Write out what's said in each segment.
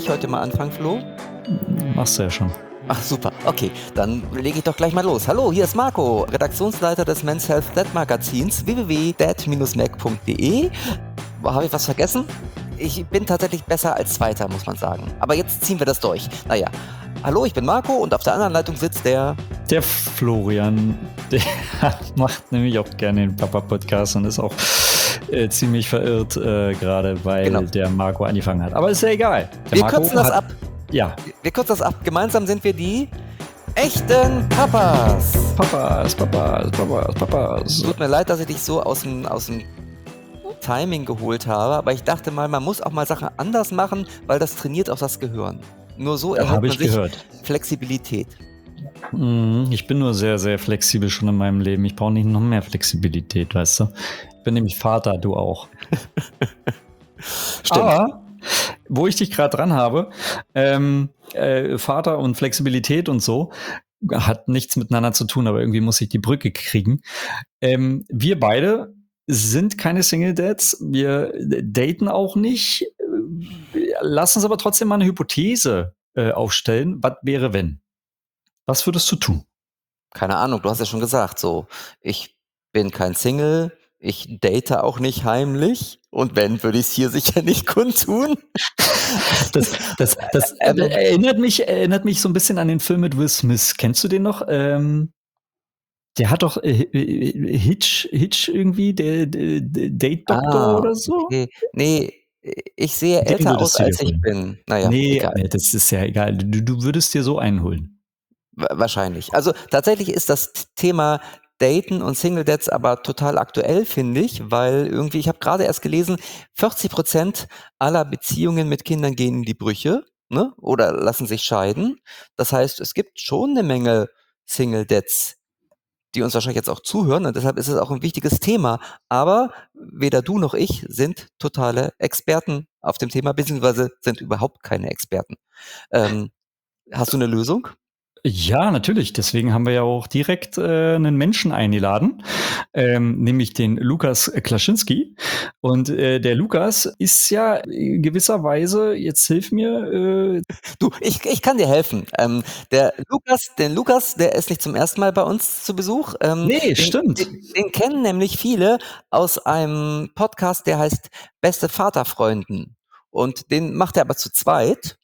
ich heute mal anfangen, Flo? Machst du ja schon. Ach super, okay, dann lege ich doch gleich mal los. Hallo, hier ist Marco, Redaktionsleiter des Men's Health Dad Magazins www.dad-mag.de. Habe ich was vergessen? Ich bin tatsächlich besser als Zweiter, muss man sagen. Aber jetzt ziehen wir das durch. Naja, hallo, ich bin Marco und auf der anderen Leitung sitzt der Florian, der macht nämlich auch gerne den Papa-Podcast und ist auch ziemlich verirrt gerade, weil der Marco angefangen hat. Aber ist ja egal. Wir kürzen das ab. Ja. Wir kürzen das ab. Gemeinsam sind wir die echten Papas. Papas. Tut mir leid, dass ich dich so aus dem Timing geholt habe, aber ich dachte mal, man muss auch mal Sachen anders machen, weil das trainiert auch das Gehirn. Nur so erhält man sich Flexibilität. Ich bin nur sehr, sehr flexibel schon in meinem Leben. Ich brauche nicht noch mehr Flexibilität, weißt du? Ich bin nämlich Vater, du auch. Stimmt. Aber wo ich dich gerade dran habe, Vater und Flexibilität und so, hat nichts miteinander zu tun, aber irgendwie muss ich die Brücke kriegen. Wir beide sind keine Single Dads, wir daten auch nicht. Lass uns aber trotzdem mal eine Hypothese aufstellen. Was wäre, wenn? Was würdest du tun? Keine Ahnung, du hast ja schon gesagt, so, ich bin kein Single, ich date auch nicht heimlich und wenn, würde ich es hier sicher nicht kundtun. Das erinnert mich so ein bisschen an den Film mit Will Smith. Kennst du den noch? Der hat doch Hitch irgendwie, der Date-Doktor oder so? Okay. Nee, ich sehe älter aus, als ich bin. Naja, egal. Nee, das ist ja egal. Du würdest dir so einholen. Wahrscheinlich. Also tatsächlich ist das Thema Daten und Single Dads aber total aktuell, finde ich, weil irgendwie, ich habe gerade erst gelesen, 40% aller Beziehungen mit Kindern gehen in die Brüche, ne? Oder lassen sich scheiden. Das heißt, es gibt schon eine Menge Single Dads, die uns wahrscheinlich jetzt auch zuhören und deshalb ist es auch ein wichtiges Thema. Aber weder du noch ich sind totale Experten auf dem Thema, beziehungsweise sind überhaupt keine Experten. Hast du eine Lösung? Ja, natürlich. Deswegen haben wir ja auch direkt einen Menschen eingeladen, nämlich den Lukas Klaschinski. Und der Lukas ist ja gewisserweise, jetzt hilf mir. Du, ich kann dir helfen. Den Lukas, der ist nicht zum ersten Mal bei uns zu Besuch. Nee, stimmt. Den kennen nämlich viele aus einem Podcast, der heißt Beste Vaterfreunden. Und den macht er aber zu zweit.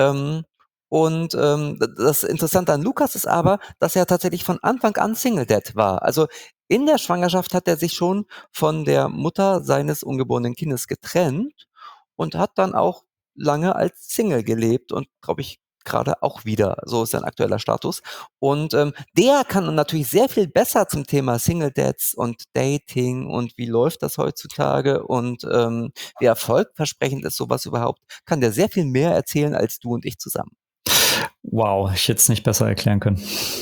Das Interessante an Lukas ist aber, dass er tatsächlich von Anfang an Single Dad war. Also in der Schwangerschaft hat er sich schon von der Mutter seines ungeborenen Kindes getrennt und hat dann auch lange als Single gelebt und glaube ich gerade auch wieder. So ist sein aktueller Status. Und der kann natürlich sehr viel besser zum Thema Single Dads und Dating und wie läuft das heutzutage und wie erfolgversprechend ist sowas überhaupt, kann der sehr viel mehr erzählen als du und ich zusammen. Wow, ich hätte es nicht besser erklären können.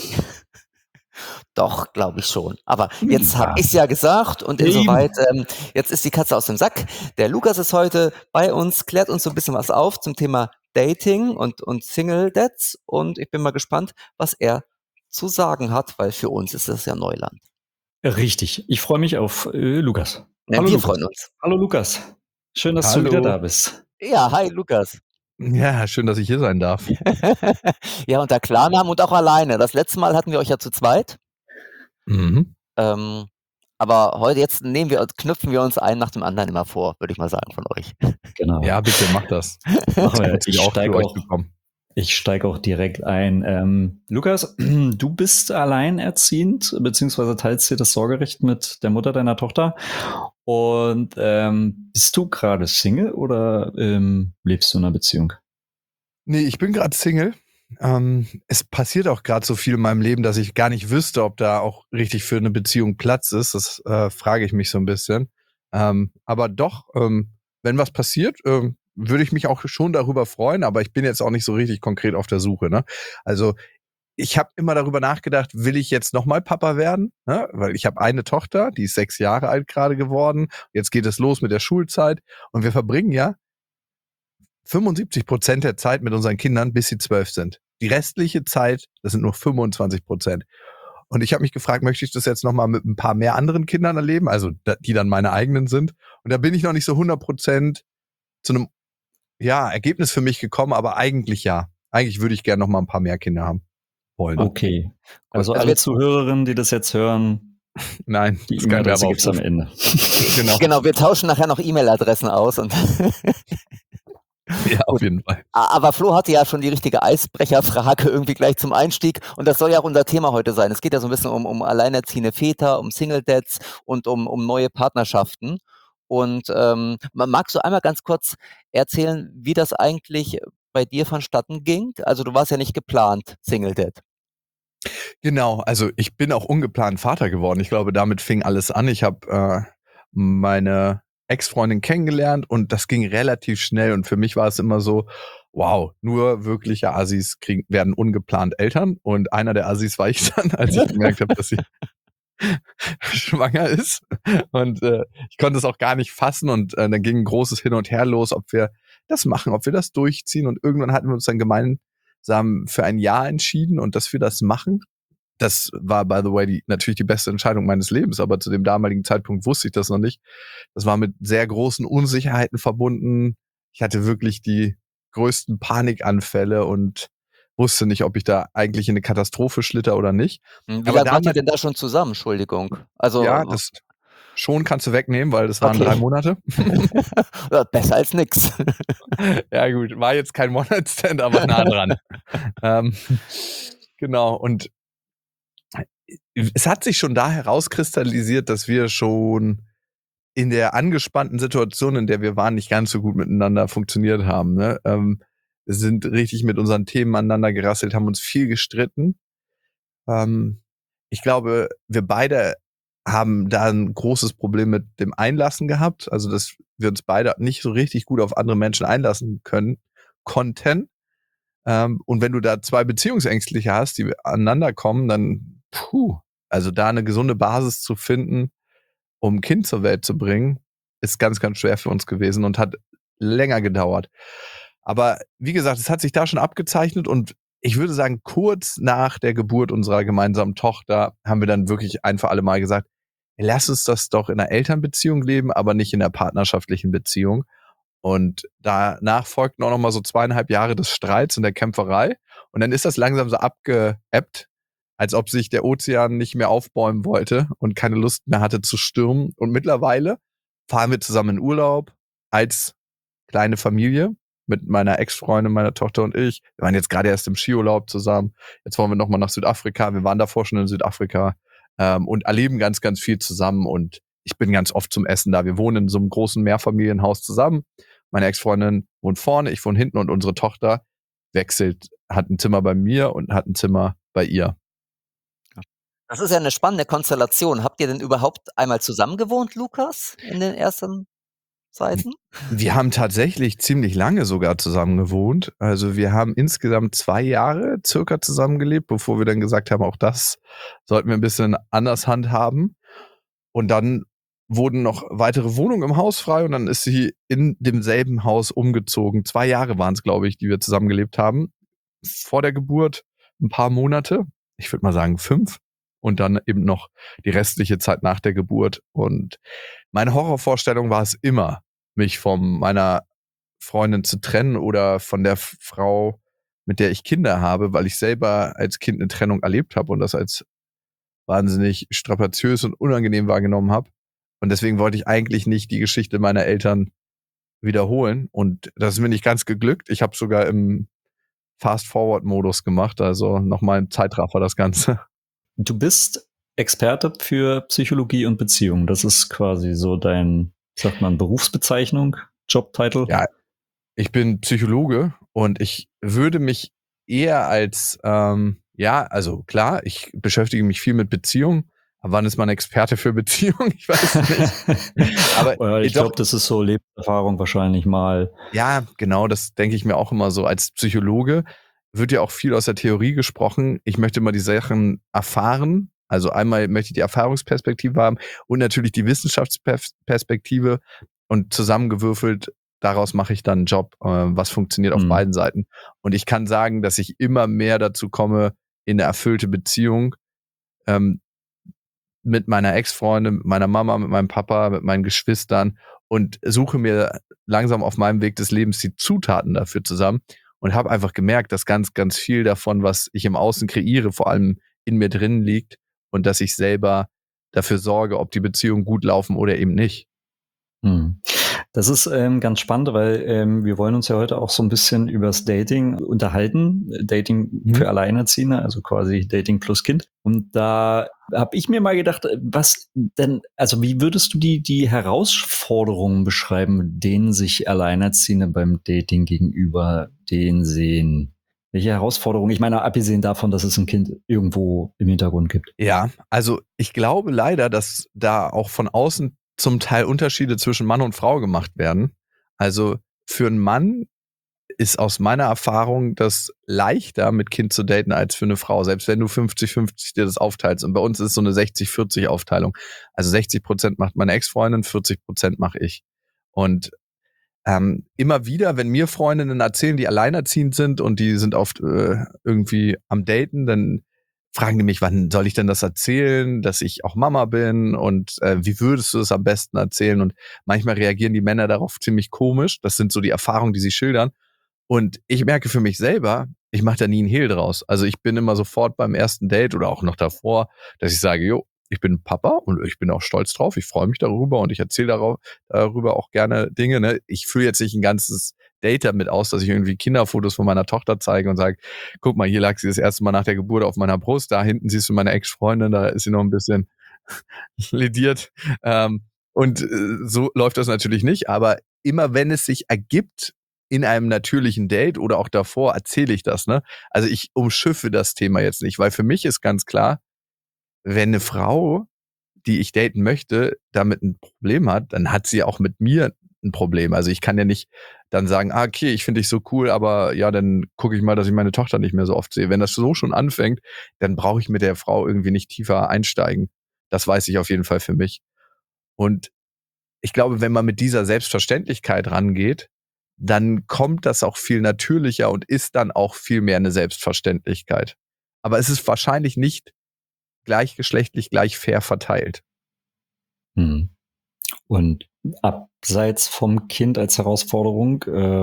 Doch, glaube ich schon. Aber jetzt habe ich es ja gesagt und insoweit, jetzt ist die Katze aus dem Sack. Der Lukas ist heute bei uns, klärt uns so ein bisschen was auf zum Thema Dating und Single Dads und ich bin mal gespannt, was er zu sagen hat, weil für uns ist das ja Neuland. Richtig. Ich freue mich auf Lukas. Ja, Hallo, wir Lukas. freuen uns. Hallo Lukas. Schön, dass du wieder da bist. Ja, hi Lukas. Ja, schön, dass ich hier sein darf. Ja, unter Klarnamen und auch alleine. Das letzte Mal hatten wir euch ja zu zweit. Mhm. Aber heute jetzt knüpfen wir uns einen nach dem anderen immer vor, würde ich mal sagen, von euch. Genau. Ja, bitte mach das. Ich steige auch direkt ein. Lukas, du bist alleinerziehend, beziehungsweise teilst dir das Sorgerecht mit der Mutter deiner Tochter. Und bist du gerade Single oder lebst du in einer Beziehung? Nee, ich bin gerade Single. Es passiert auch gerade so viel in meinem Leben, dass ich gar nicht wüsste, ob da auch richtig für eine Beziehung Platz ist. Das frage ich mich so ein bisschen. Aber doch, wenn was passiert, würde ich mich auch schon darüber freuen, aber ich bin jetzt auch nicht so richtig konkret auf der Suche. Ne? Also ich habe immer darüber nachgedacht, will ich jetzt nochmal Papa werden? Ne? Weil ich habe eine Tochter, die ist 6 Jahre alt gerade geworden. Jetzt geht es los mit der Schulzeit und wir verbringen ja 75% der Zeit mit unseren Kindern, bis sie 12 sind. Die restliche Zeit, das sind nur 25%. Und ich habe mich gefragt, möchte ich das jetzt nochmal mit ein paar mehr anderen Kindern erleben, also die dann meine eigenen sind? Und da bin ich noch nicht so 100% zu einem Ergebnis für mich gekommen, aber eigentlich ja. Eigentlich würde ich gerne noch mal ein paar mehr Kinder haben wollen. Okay. Also Also alle wir- Zuhörerinnen, die das jetzt hören, Nein, die das ist kein E-Mail-Adresse gibt's am Werbeaufruf. Ende. Genau. Genau, wir tauschen nachher noch E-Mail-Adressen aus und Ja, auf Gut. jeden Fall. Aber Flo hatte ja schon die richtige Eisbrecherfrage irgendwie gleich zum Einstieg und das soll ja auch unser Thema heute sein. Es geht ja so ein bisschen um alleinerziehende Väter, um Single Dads und um neue Partnerschaften. Und magst du einmal ganz kurz erzählen, wie das eigentlich bei dir vonstatten ging? Also du warst ja nicht geplant Single Dad. Genau, also ich bin auch ungeplant Vater geworden. Ich glaube, damit fing alles an. Ich habe meine Ex-Freundin kennengelernt und das ging relativ schnell. Und für mich war es immer so, wow, nur wirkliche Assis werden ungeplant Eltern. Und einer der Assis war ich dann, als ich gemerkt habe, dass sie schwanger ist. Und ich konnte es auch gar nicht fassen. Und dann ging ein großes Hin und Her los, ob wir das machen, ob wir das durchziehen. Und irgendwann hatten wir uns dann gemeinsam für ein Jahr entschieden und dass wir das machen. Das war, by the way, natürlich die beste Entscheidung meines Lebens, aber zu dem damaligen Zeitpunkt wusste ich das noch nicht. Das war mit sehr großen Unsicherheiten verbunden. Ich hatte wirklich die größten Panikanfälle und wusste nicht, ob ich da eigentlich in eine Katastrophe schlitter oder nicht. Wie Aber lange wart ihr damals, denn da schon zusammen? Entschuldigung. Also ja, das schon kannst du wegnehmen, weil das waren Okay. 3 Monate. Besser als nix. Ja gut, war jetzt kein One-Night-Stand, aber nah dran. Genau, und es hat sich schon da herauskristallisiert, dass wir schon in der angespannten Situation, in der wir waren, nicht ganz so gut miteinander funktioniert haben. Ne? Wir sind richtig mit unseren Themen aneinander gerasselt, haben uns viel gestritten. Ich glaube, wir beide haben da ein großes Problem mit dem Einlassen gehabt. Also, dass wir uns beide nicht so richtig gut auf andere Menschen einlassen konnten. Und wenn du da 2 Beziehungsängstliche hast, die aneinander kommen, dann, also da eine gesunde Basis zu finden, um ein Kind zur Welt zu bringen, ist ganz, ganz schwer für uns gewesen und hat länger gedauert. Aber wie gesagt, es hat sich da schon abgezeichnet und ich würde sagen, kurz nach der Geburt unserer gemeinsamen Tochter haben wir dann wirklich ein für alle Mal gesagt, lass uns das doch in einer Elternbeziehung leben, aber nicht in einer partnerschaftlichen Beziehung. Und danach folgten auch noch mal so 2,5 Jahre des Streits und der Kämpferei. Und dann ist das langsam so abgeebbt, als ob sich der Ozean nicht mehr aufbäumen wollte und keine Lust mehr hatte zu stürmen. Und mittlerweile fahren wir zusammen in Urlaub als kleine Familie mit meiner Ex-Freundin, meiner Tochter und ich. Wir waren jetzt gerade erst im Skiurlaub zusammen. Jetzt wollen wir noch mal nach Südafrika. Wir waren davor schon in Südafrika und erleben ganz, ganz viel zusammen. Und ich bin ganz oft zum Essen da. Wir wohnen in so einem großen Mehrfamilienhaus zusammen. Meine Ex-Freundin wohnt vorne, ich wohne hinten und unsere Tochter hat ein Zimmer bei mir und hat ein Zimmer bei ihr. Das ist ja eine spannende Konstellation. Habt ihr denn überhaupt einmal zusammen gewohnt, Lukas, in den ersten Zeiten? Wir haben tatsächlich ziemlich lange sogar zusammen gewohnt. Also wir haben insgesamt 2 Jahre circa zusammengelebt, bevor wir dann gesagt haben, auch das sollten wir ein bisschen anders handhaben. Und dann wurden noch weitere Wohnungen im Haus frei und dann ist sie in demselben Haus umgezogen. 2 Jahre waren es, glaube ich, die wir zusammengelebt haben. Vor der Geburt ein paar Monate. Ich würde mal sagen 5. Und dann eben noch die restliche Zeit nach der Geburt. Und meine Horrorvorstellung war es immer, mich von meiner Freundin zu trennen oder von der Frau, mit der ich Kinder habe, weil ich selber als Kind eine Trennung erlebt habe und das als wahnsinnig strapaziös und unangenehm wahrgenommen habe. Und deswegen wollte ich eigentlich nicht die Geschichte meiner Eltern wiederholen. Und das ist mir nicht ganz geglückt. Ich habe sogar im Fast-Forward-Modus gemacht, also nochmal im Zeitraffer das Ganze. Du bist Experte für Psychologie und Beziehung. Das ist quasi so dein, sagt man, Berufsbezeichnung, Jobtitel. Ja, ich bin Psychologe und ich würde mich eher als, also klar, ich beschäftige mich viel mit Beziehungen. Aber wann ist man Experte für Beziehungen? Ich weiß nicht. Aber ich glaube, das ist so Lebenserfahrung wahrscheinlich mal. Ja, genau, das denke ich mir auch immer so. Als Psychologe wird ja auch viel aus der Theorie gesprochen. Ich möchte mal die Sachen erfahren. Also einmal möchte ich die Erfahrungsperspektive haben und natürlich die Wissenschaftsperspektive und zusammengewürfelt, daraus mache ich dann einen Job, was funktioniert auf beiden Seiten. Und ich kann sagen, dass ich immer mehr dazu komme, in eine erfüllte Beziehung mit meiner Ex-Freundin, mit meiner Mama, mit meinem Papa, mit meinen Geschwistern und suche mir langsam auf meinem Weg des Lebens die Zutaten dafür zusammen und habe einfach gemerkt, dass ganz, ganz viel davon, was ich im Außen kreiere, vor allem in mir drin liegt und dass ich selber dafür sorge, ob die Beziehungen gut laufen oder eben nicht. Das ist ganz spannend, weil wir wollen uns ja heute auch so ein bisschen übers Dating unterhalten. Dating für Alleinerziehende, also quasi Dating plus Kind. Und da habe ich mir mal gedacht, was denn, also wie würdest du die Herausforderungen beschreiben, denen sich Alleinerziehende beim Dating gegenüber denen sehen? Welche Herausforderungen? Ich meine, abgesehen davon, dass es ein Kind irgendwo im Hintergrund gibt. Ja, also ich glaube leider, dass da auch von außen zum Teil Unterschiede zwischen Mann und Frau gemacht werden. Also für einen Mann ist aus meiner Erfahrung das leichter, mit Kind zu daten, als für eine Frau. Selbst wenn du 50-50 dir das aufteilst. Und bei uns ist so eine 60-40 Aufteilung. Also 60% macht meine Ex-Freundin, 40% mache ich. Und immer wieder, wenn mir Freundinnen erzählen, die alleinerziehend sind und die sind oft irgendwie am Daten, dann fragen die mich, wann soll ich denn das erzählen, dass ich auch Mama bin und wie würdest du es am besten erzählen? Und manchmal reagieren die Männer darauf ziemlich komisch. Das sind so die Erfahrungen, die sie schildern. Und ich merke für mich selber, ich mache da nie einen Hehl draus. Also ich bin immer sofort beim ersten Date oder auch noch davor, dass ich sage, jo, ich bin Papa und ich bin auch stolz drauf, ich freue mich darüber und ich erzähle darüber auch gerne Dinge. Ne? Ich fühle jetzt nicht ein ganzes Date damit aus, dass ich irgendwie Kinderfotos von meiner Tochter zeige und sage, guck mal, hier lag sie das erste Mal nach der Geburt auf meiner Brust, da hinten siehst du meine Ex-Freundin, da ist sie noch ein bisschen lediert. Und so läuft das natürlich nicht, aber immer wenn es sich ergibt, in einem natürlichen Date oder auch davor erzähle ich das, ne? Also ich umschiffe das Thema jetzt nicht, weil für mich ist ganz klar, wenn eine Frau, die ich daten möchte, damit ein Problem hat, dann hat sie auch mit mir ein Problem. Also ich kann ja nicht dann sagen, okay, ich finde dich so cool, aber ja, dann gucke ich mal, dass ich meine Tochter nicht mehr so oft sehe. Wenn das so schon anfängt, dann brauche ich mit der Frau irgendwie nicht tiefer einsteigen. Das weiß ich auf jeden Fall für mich. Und ich glaube, wenn man mit dieser Selbstverständlichkeit rangeht, dann kommt das auch viel natürlicher und ist dann auch viel mehr eine Selbstverständlichkeit. Aber es ist wahrscheinlich nicht gleichgeschlechtlich gleich fair verteilt. Hm. Und abseits vom Kind als Herausforderung,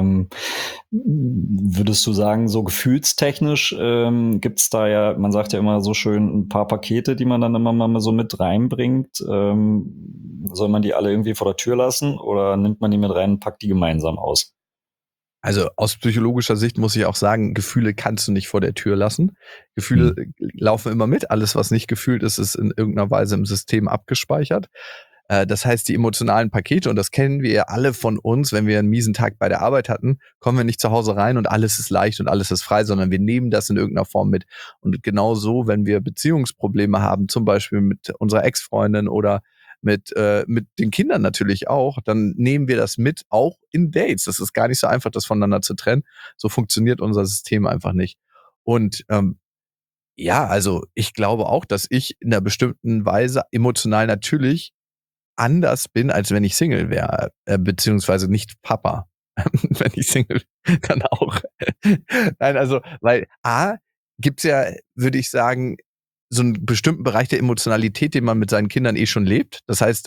würdest du sagen, so gefühlstechnisch gibt's da ja, man sagt ja immer so schön, ein paar Pakete, die man dann immer mal so mit reinbringt. Soll man die alle irgendwie vor der Tür lassen oder nimmt man die mit rein und packt die gemeinsam aus? Also aus psychologischer Sicht muss ich auch sagen, Gefühle kannst du nicht vor der Tür lassen. Gefühle laufen immer mit. Alles, was nicht gefühlt ist, ist in irgendeiner Weise im System abgespeichert. Das heißt, die emotionalen Pakete, und das kennen wir ja alle von uns, wenn wir einen miesen Tag bei der Arbeit hatten, kommen wir nicht zu Hause rein und alles ist leicht und alles ist frei, sondern wir nehmen das in irgendeiner Form mit. Und genau so, wenn wir Beziehungsprobleme haben, zum Beispiel mit unserer Ex-Freundin oder mit den Kindern natürlich auch, dann nehmen wir das mit, auch in Dates. Das ist gar nicht so einfach, das voneinander zu trennen. So funktioniert unser System einfach nicht. Und ja, also ich glaube auch, dass ich in einer bestimmten Weise emotional natürlich anders bin, als wenn ich Single wäre, beziehungsweise nicht Papa. Wenn ich Single, dann auch. Nein, also, weil gibt's ja, würde ich sagen, so einen bestimmten Bereich der Emotionalität, den man mit seinen Kindern schon lebt. Das heißt,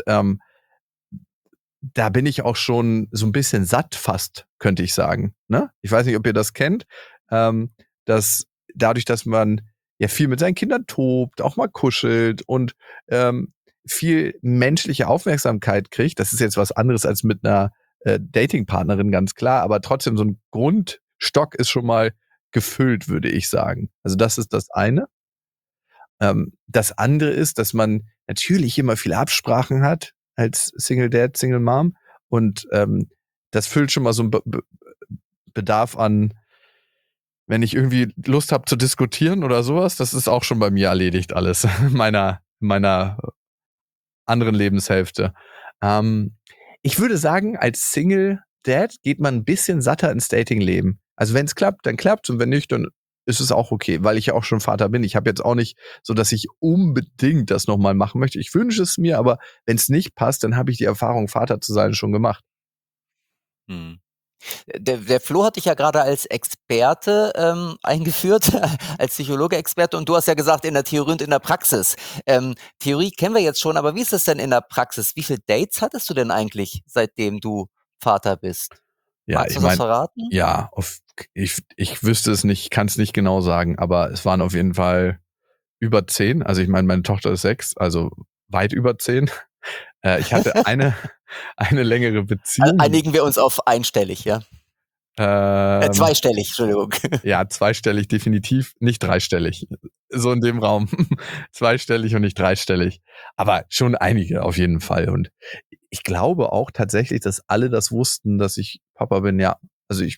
da bin ich auch schon so ein bisschen satt fast, könnte ich sagen. Ne? Ich weiß nicht, ob ihr das kennt, dass dadurch, dass man ja viel mit seinen Kindern tobt, auch mal kuschelt und viel menschliche Aufmerksamkeit kriegt. Das ist jetzt was anderes als mit einer Datingpartnerin, ganz klar, aber trotzdem so ein Grundstock ist schon mal gefüllt, würde ich sagen. Also das ist das eine. Das andere ist, dass man natürlich immer viele Absprachen hat als Single Dad, Single Mom und das füllt schon mal so einen Bedarf an, wenn ich irgendwie Lust habe zu diskutieren oder sowas, das ist auch schon bei mir erledigt alles, meiner anderen Lebenshälfte. Ich würde sagen, als Single Dad geht man ein bisschen satter ins Datingleben. Also wenn es klappt, dann klappt's und wenn nicht, dann ist es auch okay, weil ich ja auch schon Vater bin. Ich habe jetzt auch nicht so, dass ich unbedingt das nochmal machen möchte. Ich wünsche es mir, aber wenn es nicht passt, dann habe ich die Erfahrung, Vater zu sein, schon gemacht. Hm. Der Flo hat dich ja gerade als Experte eingeführt, als Psychologe-Experte, und du hast ja gesagt, in der Theorie und in der Praxis. Theorie kennen wir jetzt schon, aber wie ist es denn in der Praxis? Wie viele Dates hattest du denn eigentlich, seitdem du Vater bist? Ja, Magst ich du das meine, verraten? ja, ich wüsste es nicht, kann es nicht genau sagen, aber es waren auf jeden Fall über 10. Also ich meine, meine Tochter ist 6, also weit über 10. Ich hatte eine längere Beziehung. Einigen wir uns auf einstellig, ja? Zweistellig, Entschuldigung. Ja, zweistellig definitiv, nicht dreistellig. So in dem Raum. Zweistellig und nicht dreistellig. Aber schon einige auf jeden Fall. Und ich glaube auch tatsächlich, dass alle das wussten, dass ich Papa bin. Ja, also ich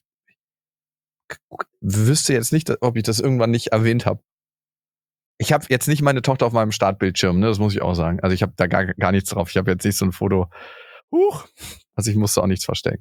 wüsste jetzt nicht, ob ich das irgendwann nicht erwähnt habe. Ich habe jetzt nicht meine Tochter auf meinem Startbildschirm, ne? Das muss ich auch sagen. Also ich habe da gar nichts drauf. Ich habe jetzt nicht so ein Foto. Also ich musste auch nichts verstecken.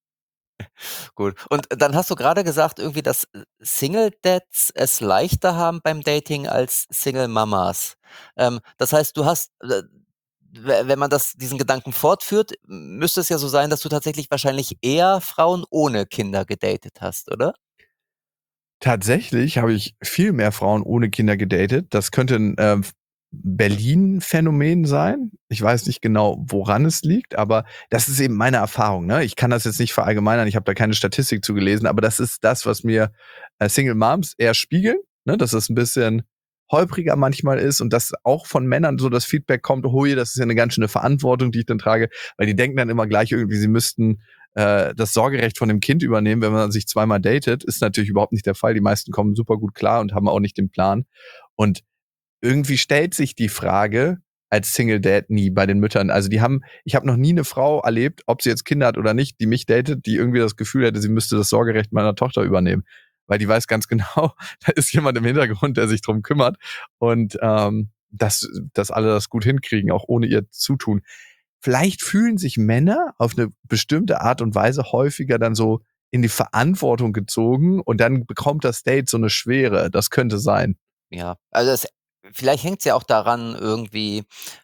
Gut. Und dann hast du gerade gesagt, irgendwie, dass Single-Dads es leichter haben beim Dating als Single-Mamas. Das heißt, du hast, wenn man diesen Gedanken fortführt, müsste es ja so sein, dass du tatsächlich wahrscheinlich eher Frauen ohne Kinder gedatet hast, oder? Tatsächlich habe ich viel mehr Frauen ohne Kinder gedatet. Das könnte ein Berlin-Phänomen sein. Ich weiß nicht genau, woran es liegt, aber das ist eben meine Erfahrung. Ne? Ich kann das jetzt nicht verallgemeinern, ich habe da keine Statistik zu gelesen, aber das ist das, was mir Single Moms eher spiegeln, ne? Dass es ein bisschen holpriger manchmal ist und dass auch von Männern so das Feedback kommt, oh je, das ist ja eine ganz schöne Verantwortung, die ich dann trage, weil die denken dann immer gleich irgendwie, sie müssten das Sorgerecht von dem Kind übernehmen, wenn man sich zweimal datet. Ist natürlich überhaupt nicht der Fall. Die meisten kommen super gut klar und haben auch nicht den Plan. Und irgendwie stellt sich die Frage als Single Dad nie bei den Müttern. Also ich habe noch nie eine Frau erlebt, ob sie jetzt Kinder hat oder nicht, die mich datet, die irgendwie das Gefühl hätte, sie müsste das Sorgerecht meiner Tochter übernehmen. Weil die weiß ganz genau, da ist jemand im Hintergrund, der sich drum kümmert und dass alle das gut hinkriegen, auch ohne ihr Zutun. Vielleicht fühlen sich Männer auf eine bestimmte Art und Weise häufiger dann so in die Verantwortung gezogen und dann bekommt das Date so eine Schwere. Das könnte sein. Ja, also vielleicht hängt's ja auch daran irgendwie,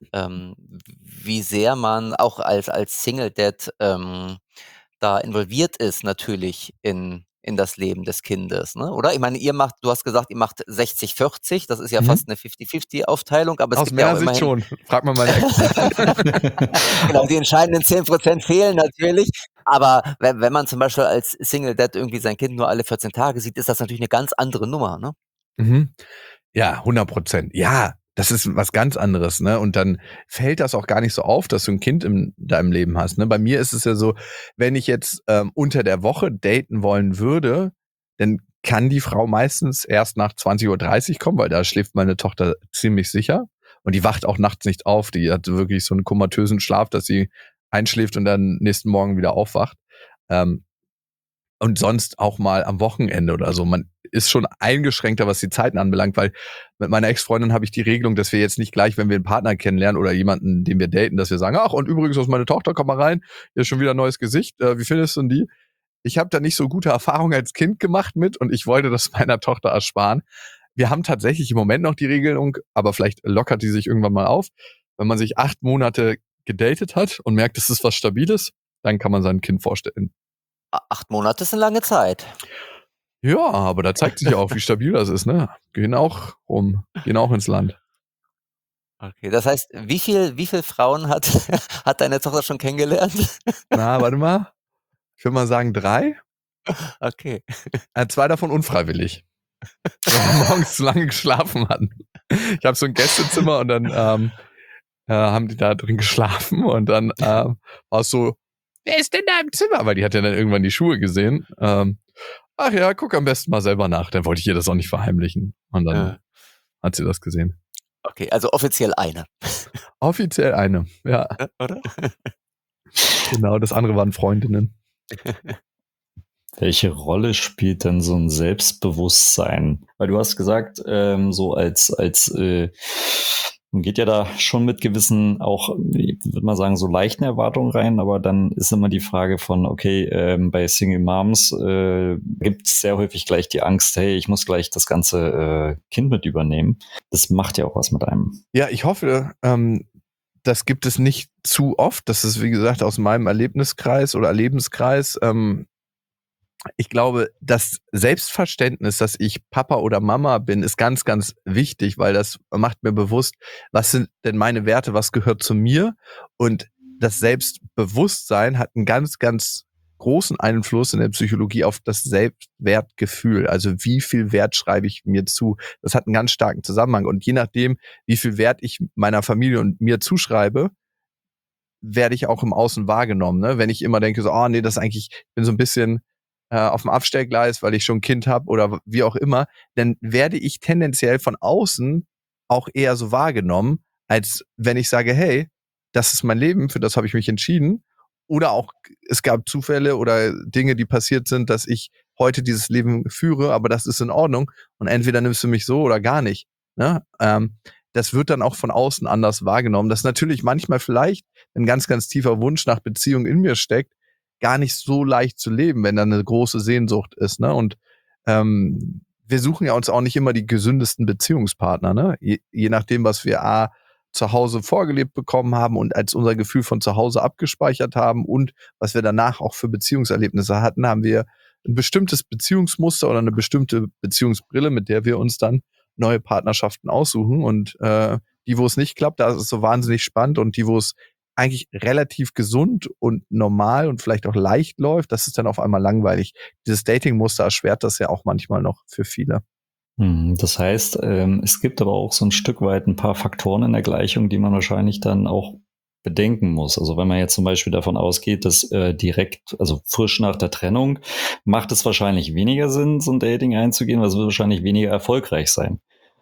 wie sehr man auch als Single Dad, da involviert ist natürlich in das Leben des Kindes, ne? Oder? Ich meine, du hast gesagt, ihr macht 60/40, das ist ja fast 'ne 50/50 Aufteilung, aber es Aus gibt ja auch Männersicht immerhin schon. Frag mal meine Ex. genau, die entscheidenden 10% fehlen natürlich. Aber wenn man zum Beispiel als Single Dad irgendwie sein Kind nur alle 14 Tage sieht, ist das natürlich 'ne ganz andere Nummer, ne? Mhm. Ja, 100%. Ja, das ist was ganz anderes, ne? Und dann fällt das auch gar nicht so auf, dass du ein Kind in deinem Leben hast, ne? Bei mir ist es ja so, wenn ich jetzt unter der Woche daten wollen würde, dann kann die Frau meistens erst nach 20:30 Uhr kommen, weil da schläft meine Tochter ziemlich sicher. Und die wacht auch nachts nicht auf. Die hat wirklich so einen komatösen Schlaf, dass sie einschläft und dann nächsten Morgen wieder aufwacht. Ähm, und sonst auch mal am Wochenende oder so. Man ist schon eingeschränkter, was die Zeiten anbelangt, weil mit meiner Ex-Freundin habe ich die Regelung, dass wir jetzt nicht gleich, wenn wir einen Partner kennenlernen oder jemanden, den wir daten, dass wir sagen, ach, und übrigens, das ist meine Tochter, komm mal rein, hier ist schon wieder ein neues Gesicht, wie findest du denn die? Ich habe da nicht so gute Erfahrungen als Kind gemacht mit und ich wollte das meiner Tochter ersparen. Wir haben tatsächlich im Moment noch die Regelung, aber vielleicht lockert die sich irgendwann mal auf. Wenn man sich 8 Monate gedatet hat und merkt, es ist was Stabiles, dann kann man sein Kind vorstellen. 8 Monate ist 'ne lange Zeit. Ja, aber da zeigt sich ja auch, wie stabil das ist, ne? Gehen auch ins Land. Okay, das heißt, wie viel Frauen hat hat deine Tochter schon kennengelernt? Na, warte mal. Ich würde mal sagen 3. Okay. 2 davon unfreiwillig, weil wir morgens zu lange geschlafen hatten. Ich habe so ein Gästezimmer und dann haben die da drin geschlafen und dann war es so, wer ist denn da im Zimmer? Weil die hat ja dann irgendwann die Schuhe gesehen. Ach ja, guck am besten mal selber nach. Dann wollte ich ihr das auch nicht verheimlichen. Und dann hat sie das gesehen. Okay, also offiziell eine. Offiziell eine, ja. Oder? Genau, das andere waren Freundinnen. Welche Rolle spielt denn so ein Selbstbewusstsein? Weil du hast gesagt, so man geht ja da schon mit gewissen, auch, ich würde mal sagen, so leichten Erwartungen rein, aber dann ist immer die Frage von, okay, bei Single Moms gibt es sehr häufig gleich die Angst, hey, ich muss gleich das ganze Kind mit übernehmen. Das macht ja auch was mit einem. Ja, ich hoffe, das gibt es nicht zu oft. Das ist, wie gesagt, aus meinem Erlebniskreis oder Erlebenskreis. ich glaube, das Selbstverständnis, dass ich Papa oder Mama bin, ist ganz, ganz wichtig, weil das macht mir bewusst, was sind denn meine Werte, was gehört zu mir? Und das Selbstbewusstsein hat einen ganz, ganz großen Einfluss in der Psychologie auf das Selbstwertgefühl. Also wie viel Wert schreibe ich mir zu? Das hat einen ganz starken Zusammenhang. Und je nachdem, wie viel Wert ich meiner Familie und mir zuschreibe, werde ich auch im Außen wahrgenommen. Ne? Wenn ich immer denke, so, oh nee, das ist eigentlich, ich bin so ein bisschen auf dem Abstellgleis, weil ich schon ein Kind habe oder wie auch immer, dann werde ich tendenziell von außen auch eher so wahrgenommen, als wenn ich sage, hey, das ist mein Leben, für das habe ich mich entschieden. Oder auch, es gab Zufälle oder Dinge, die passiert sind, dass ich heute dieses Leben führe, aber das ist in Ordnung. Und entweder nimmst du mich so oder gar nicht. Ne? Das wird dann auch von außen anders wahrgenommen. Das ist natürlich manchmal vielleicht ein ganz, ganz tiefer Wunsch nach Beziehung in mir steckt, gar nicht so leicht zu leben, wenn da eine große Sehnsucht ist. Ne? Und wir suchen ja uns auch nicht immer die gesündesten Beziehungspartner. Ne? Je nachdem, was wir zu Hause vorgelebt bekommen haben und als unser Gefühl von zu Hause abgespeichert haben und was wir danach auch für Beziehungserlebnisse hatten, haben wir ein bestimmtes Beziehungsmuster oder eine bestimmte Beziehungsbrille, mit der wir uns dann neue Partnerschaften aussuchen. Und die, wo es nicht klappt, da ist es so wahnsinnig spannend. Und die, wo es eigentlich relativ gesund und normal und vielleicht auch leicht läuft, das ist dann auf einmal langweilig. Dieses Dating-Muster erschwert das ja auch manchmal noch für viele. Das heißt, es gibt aber auch so ein Stück weit ein paar Faktoren in der Gleichung, die man wahrscheinlich dann auch bedenken muss. Also wenn man jetzt zum Beispiel davon ausgeht, dass direkt, also frisch nach der Trennung, macht es wahrscheinlich weniger Sinn, so ein Dating einzugehen, weil es wird wahrscheinlich weniger erfolgreich sein,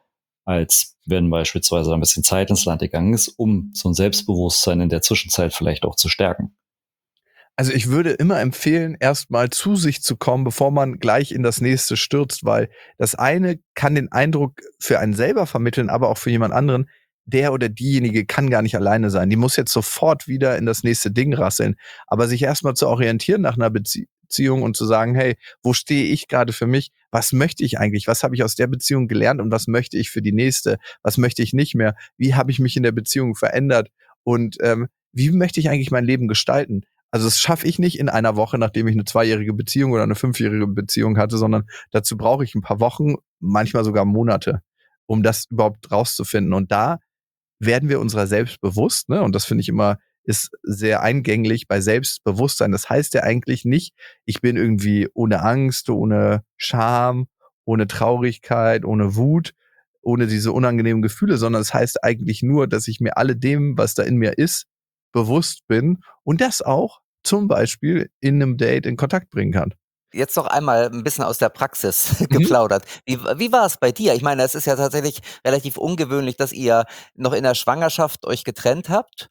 als wenn beispielsweise ein bisschen Zeit ins Land gegangen ist, um so ein Selbstbewusstsein in der Zwischenzeit vielleicht auch zu stärken. Also ich würde immer empfehlen, erstmal zu sich zu kommen, bevor man gleich in das nächste stürzt, weil das eine kann den Eindruck für einen selber vermitteln, aber auch für jemand anderen, der oder diejenige kann gar nicht alleine sein. Die muss jetzt sofort wieder in das nächste Ding rasseln. Aber sich erstmal zu orientieren nach einer Beziehung und zu sagen, hey, wo stehe ich gerade für mich? Was möchte ich eigentlich? Was habe ich aus der Beziehung gelernt und was möchte ich für die nächste? Was möchte ich nicht mehr? Wie habe ich mich in der Beziehung verändert? Und wie möchte ich eigentlich mein Leben gestalten? Also das schaffe ich nicht in einer Woche, nachdem ich eine 2-jährige Beziehung oder eine 5-jährige Beziehung hatte, sondern dazu brauche ich ein paar Wochen, manchmal sogar Monate, um das überhaupt rauszufinden. Und da werden wir unserer selbst bewusst, ne? Und das finde ich immer, ist sehr eingänglich bei Selbstbewusstsein. Das heißt ja eigentlich nicht, ich bin irgendwie ohne Angst, ohne Scham, ohne Traurigkeit, ohne Wut, ohne diese unangenehmen Gefühle, sondern es heißt eigentlich nur, dass ich mir alledem, was da in mir ist, bewusst bin und das auch zum Beispiel in einem Date in Kontakt bringen kann. Jetzt noch einmal ein bisschen aus der Praxis geplaudert. Wie war es bei dir? Ich meine, es ist ja tatsächlich relativ ungewöhnlich, dass ihr noch in der Schwangerschaft euch getrennt habt,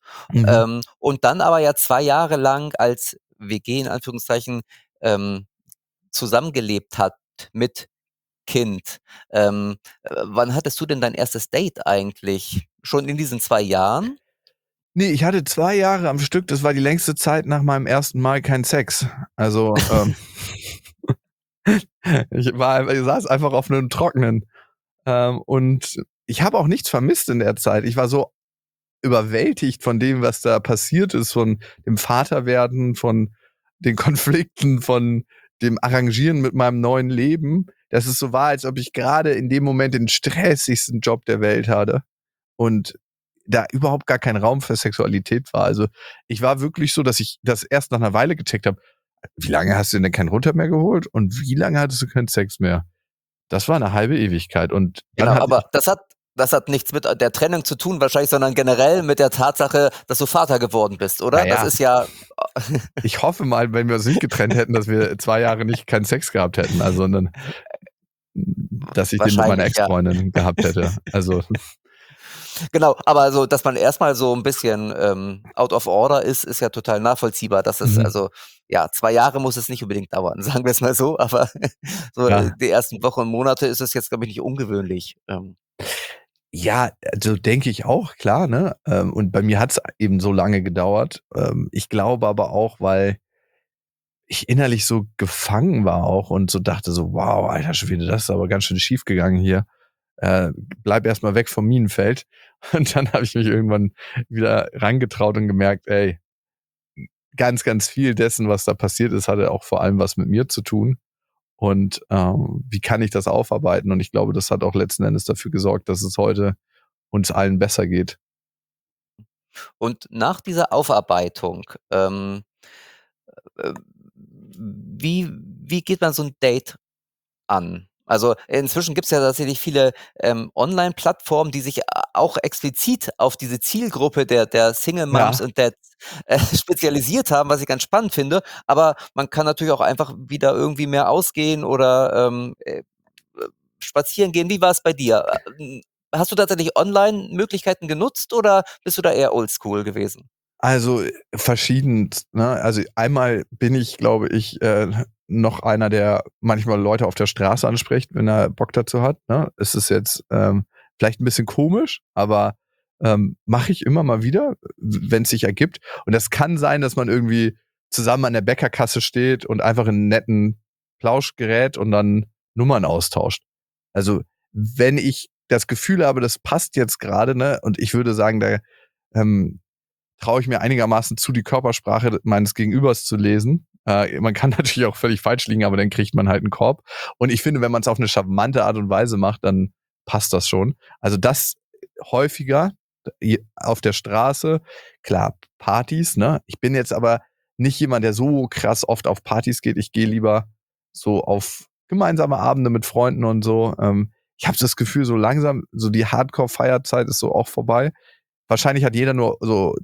und dann aber ja 2 Jahre lang als WG in Anführungszeichen, zusammengelebt habt mit Kind. Wann hattest du denn dein erstes Date eigentlich? Schon in diesen 2 Jahren? Nee, ich hatte 2 Jahre am Stück, das war die längste Zeit nach meinem ersten Mal kein Sex. Also, ich saß einfach auf einem Trockenen. Und ich habe auch nichts vermisst in der Zeit. Ich war so überwältigt von dem, was da passiert ist, von dem Vaterwerden, von den Konflikten, von dem Arrangieren mit meinem neuen Leben, dass es so war, als ob ich gerade in dem Moment den stressigsten Job der Welt hatte und da überhaupt gar kein Raum für Sexualität war. Also ich war wirklich so, dass ich das erst nach einer Weile gecheckt habe, wie lange hast du denn keinen Runter mehr geholt und wie lange hattest du keinen Sex mehr? Das war eine halbe Ewigkeit und dann Genau, hatte ich aber das hat nichts mit der Trennung zu tun wahrscheinlich, sondern generell mit der Tatsache, dass du Vater geworden bist, oder? Das naja, ist ja ich hoffe mal, wenn wir uns nicht getrennt hätten, dass wir 2 Jahre nicht keinen Sex gehabt hätten, also sondern dass ich den mit meiner wahrscheinlich, ja. Ex-Freundin gehabt hätte. Also Genau, aber so, dass man erstmal so ein bisschen, out of order ist ja total nachvollziehbar, dass es also ja, 2 Jahre muss es nicht unbedingt dauern, sagen wir es mal so, aber so, ja. die ersten Wochen und Monate ist es jetzt, glaube ich, nicht ungewöhnlich. Ja, also denke ich auch, klar, ne? Und bei mir hat's eben so lange gedauert. Ich glaube aber auch, weil ich innerlich so gefangen war auch und so dachte so, wow, alter Schwede, das ist aber ganz schön schief gegangen hier. Bleib erst mal weg vom Minenfeld. Und dann habe ich mich irgendwann wieder rangetraut und gemerkt, ey, ganz, ganz viel dessen, was da passiert ist, hatte auch vor allem was mit mir zu tun. Und wie kann ich das aufarbeiten? Und ich glaube, das hat auch letzten Endes dafür gesorgt, dass es heute uns allen besser geht. Und nach dieser Aufarbeitung, äh, wie geht man so ein Date an? Also, inzwischen gibt's ja tatsächlich viele, Online-Plattformen, die sich auch explizit auf diese Zielgruppe der Single Moms Ja. und Dads, spezialisiert haben, was ich ganz spannend finde. Aber man kann natürlich auch einfach wieder irgendwie mehr ausgehen oder, spazieren gehen. Wie war's bei dir? Hast du tatsächlich Online-Möglichkeiten genutzt oder bist du da eher oldschool gewesen? Also, verschiedenst, ne? Also, einmal bin ich, glaube ich, noch einer, der manchmal Leute auf der Straße anspricht, wenn er Bock dazu hat, ne? Es ist jetzt, vielleicht ein bisschen komisch, aber, mache ich immer mal wieder, wenn es sich ergibt. Und das kann sein, dass man irgendwie zusammen an der Bäckerkasse steht und einfach in 'n netten Plausch gerät und dann Nummern austauscht. Also, wenn ich das Gefühl habe, das passt jetzt gerade, ne, und ich würde sagen, da, ähm traue ich mir einigermaßen zu, die Körpersprache meines Gegenübers zu lesen. Man kann natürlich auch völlig falsch liegen, aber dann kriegt man halt einen Korb. Und ich finde, wenn man es auf eine charmante Art und Weise macht, dann passt das schon. Also das häufiger auf der Straße. Klar, Partys, ne? Ich bin jetzt aber nicht jemand, der so krass oft auf Partys geht. Ich gehe lieber so auf gemeinsame Abende mit Freunden und so. Ich habe das Gefühl, so langsam, so die Hardcore-Feierzeit ist so auch vorbei. Wahrscheinlich hat jeder nur so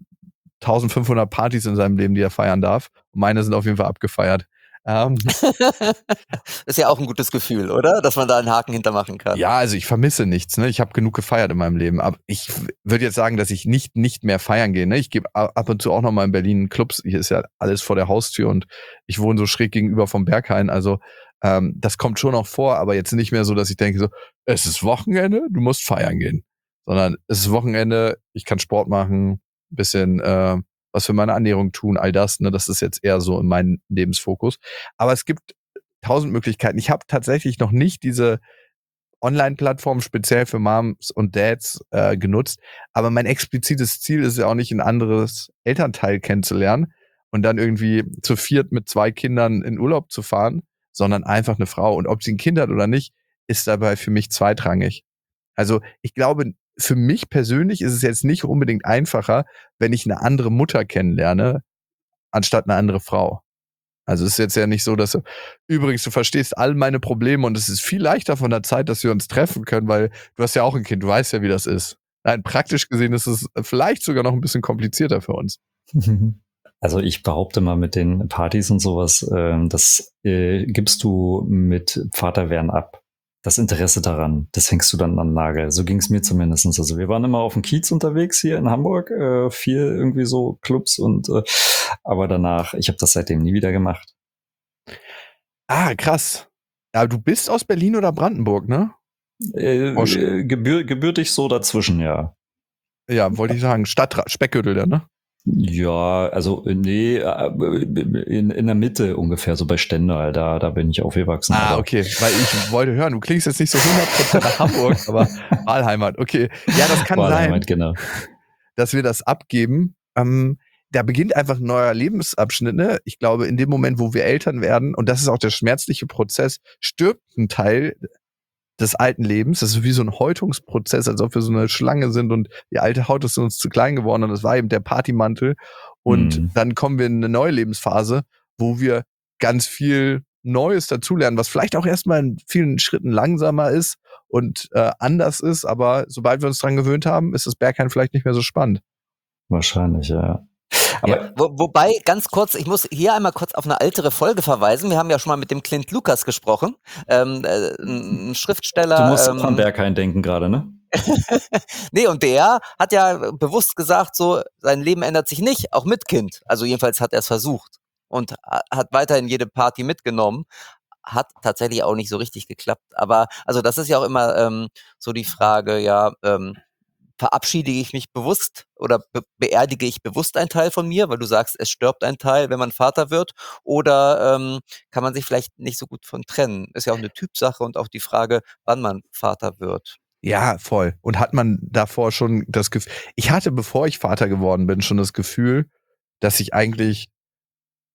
1500 Partys in seinem Leben, die er feiern darf. Meine sind auf jeden Fall abgefeiert. Ähm, Ist ja auch 'n gutes Gefühl, oder? Dass man da 'n Haken hinter machen kann. ja, also ich vermisse nichts, ne? Ich habe genug gefeiert in meinem Leben. Aber ich würde jetzt sagen, dass ich nicht mehr feiern gehe, ne? Ich gehe ab und zu auch noch mal in Berlin in Clubs. Hier ist ja alles vor der Haustür und ich wohne so schräg gegenüber vom Berghain. Also, das kommt schon noch vor, aber jetzt nicht mehr so, dass ich denke so: „Es ist Wochenende, du musst feiern gehen.“ Sondern es ist Wochenende, ich kann Sport machen, bisschen, was für meine Ernährung tun, all das, ne? Das ist jetzt eher so in meinem Lebensfokus. Aber es gibt tausend Möglichkeiten. Ich habe tatsächlich noch nicht diese Online-Plattform speziell für Moms und Dads genutzt. Aber mein explizites Ziel ist ja auch nicht, ein anderes Elternteil kennenzulernen und dann irgendwie zu viert mit 2 Kindern in Urlaub zu fahren, sondern einfach eine Frau. Und ob sie ein Kind hat oder nicht, ist dabei für mich zweitrangig. Also ich glaube, für mich persönlich ist es jetzt nicht unbedingt einfacher, wenn ich eine andere Mutter kennenlerne, anstatt eine andere Frau. Also es ist jetzt ja nicht so, dass übrigens, du verstehst all meine Probleme und es ist viel leichter von der Zeit, dass wir uns treffen können, weil du hast ja auch ein Kind, du weißt ja, wie das ist. Nein, praktisch gesehen ist es vielleicht sogar noch ein bisschen komplizierter für uns. Also ich behaupte mal mit den Partys und sowas, das gibst du mit Vaterwerden ab. Das Interesse daran, das hängst du dann an den Nagel. So ging es mir zumindest. Also wir waren immer auf dem Kiez unterwegs hier in Hamburg, viel irgendwie so Clubs und aber danach, ich habe das seitdem nie wieder gemacht. Ah, krass. Ja, du bist aus Berlin oder Brandenburg, ne? Gebürtig so dazwischen, ja. Ja, wollte ich sagen. Stadtrat, Speckgürtel, da, ne? Ja, also nee, in der Mitte ungefähr, so bei Stendal, da bin ich aufgewachsen. Ah, aber okay, weil ich wollte hören, du klingst jetzt nicht so 100% nach Hamburg, aber Wahlheimat, okay. Ja, das kann Wahlheimat, sein, genau. dass wir das abgeben. Da beginnt einfach ein neuer Lebensabschnitt, ne? Ich glaube, in dem Moment, wo wir Eltern werden, und das ist auch der schmerzliche Prozess, stirbt ein Teil des alten Lebens. Das ist wie so ein Häutungsprozess, als ob wir so eine Schlange sind und die alte Haut ist uns zu klein geworden und das war eben der Partymantel. Und dann kommen wir in eine neue Lebensphase, wo wir ganz viel Neues dazulernen, was vielleicht auch erstmal in vielen Schritten langsamer ist und anders ist, aber sobald wir uns dran gewöhnt haben, ist das Berghain vielleicht nicht mehr so spannend. Wahrscheinlich, ja. Aber Ja, wobei, ganz kurz, ich muss hier einmal kurz auf eine ältere Folge verweisen. Wir haben ja schon mal mit dem Clint Lucas gesprochen, 'n du Schriftsteller. musst auch an Berghain denken gerade, ne? Ne, und der hat ja bewusst gesagt, so, sein Leben ändert sich nicht, auch mit Kind. Also jedenfalls hat er's versucht und hat weiterhin jede Party mitgenommen. Hat tatsächlich auch nicht so richtig geklappt. Aber also das ist ja auch immer, so die Frage, ja, verabschiede ich mich bewusst oder beerdige ich bewusst einen Teil von mir, weil du sagst, es stirbt ein Teil, wenn man Vater wird, oder kann man sich vielleicht nicht so gut von trennen? Ist ja auch eine Typsache und auch die Frage, wann man Vater wird. Ja, voll. Und hat man davor schon das Gefühl, ich hatte, bevor ich Vater geworden bin, schon das Gefühl, dass ich eigentlich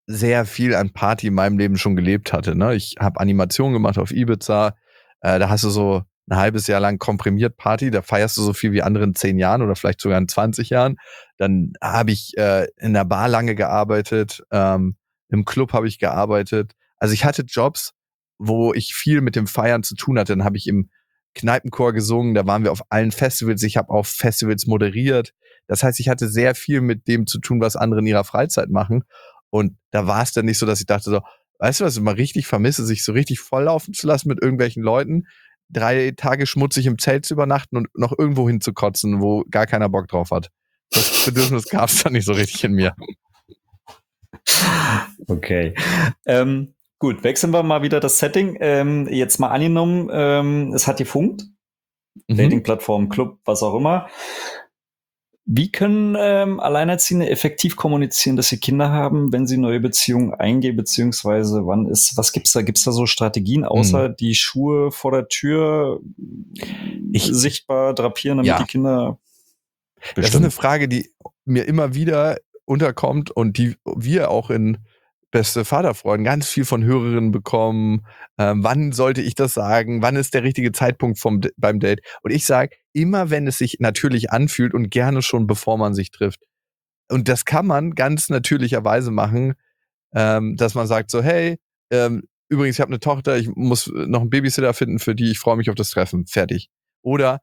sehr viel an Party in meinem Leben schon gelebt hatte. Ne? Ich habe Animationen gemacht auf Ibiza. Da hast du so ein halbes Jahr lang komprimiert Party. Da feierst du so viel wie andere in 10 Jahren oder vielleicht sogar in 20 Jahren. Dann habe ich in der Bar lange gearbeitet. Im Club habe ich gearbeitet. Also ich hatte Jobs, wo ich viel mit dem Feiern zu tun hatte. Dann habe ich im Kneipenchor gesungen. Da waren wir auf allen Festivals. Ich habe auch Festivals moderiert. Das heißt, ich hatte sehr viel mit dem zu tun, was andere in ihrer Freizeit machen. Und da war es dann nicht so, dass ich dachte so, weißt du, was ich mal richtig vermisse, sich so richtig volllaufen zu lassen mit irgendwelchen Leuten, 3 Tage schmutzig im Zelt zu übernachten und noch irgendwo hinzukotzen, wo gar keiner Bock drauf hat. Das Bedürfnis gab es dann nicht so richtig in mir. Okay. Gut, wechseln wir mal wieder das Setting. Jetzt mal angenommen, es hat gefunkt. Dating-Plattform, Club, was auch immer. Wie können Alleinerziehende effektiv kommunizieren, dass sie Kinder haben, wenn sie neue Beziehungen eingehen, beziehungsweise was gibt's da? Gibt's da so Strategien, außer die Schuhe vor der Tür sichtbar drapieren, damit die Kinder bestimmt? Das ist eine Frage, die mir immer wieder unterkommt und die wir auch in Beste Vaterfreuden ganz viel von Hörerinnen bekommen. Wann sollte ich das sagen? Wann ist der richtige Zeitpunkt beim Date? Und ich sage, immer wenn es sich natürlich anfühlt und gerne schon bevor man sich trifft. Und das kann man ganz natürlicherweise machen, dass man sagt so, hey, übrigens, ich habe eine Tochter, ich muss noch einen Babysitter finden für die, ich freue mich auf das Treffen, fertig. Oder,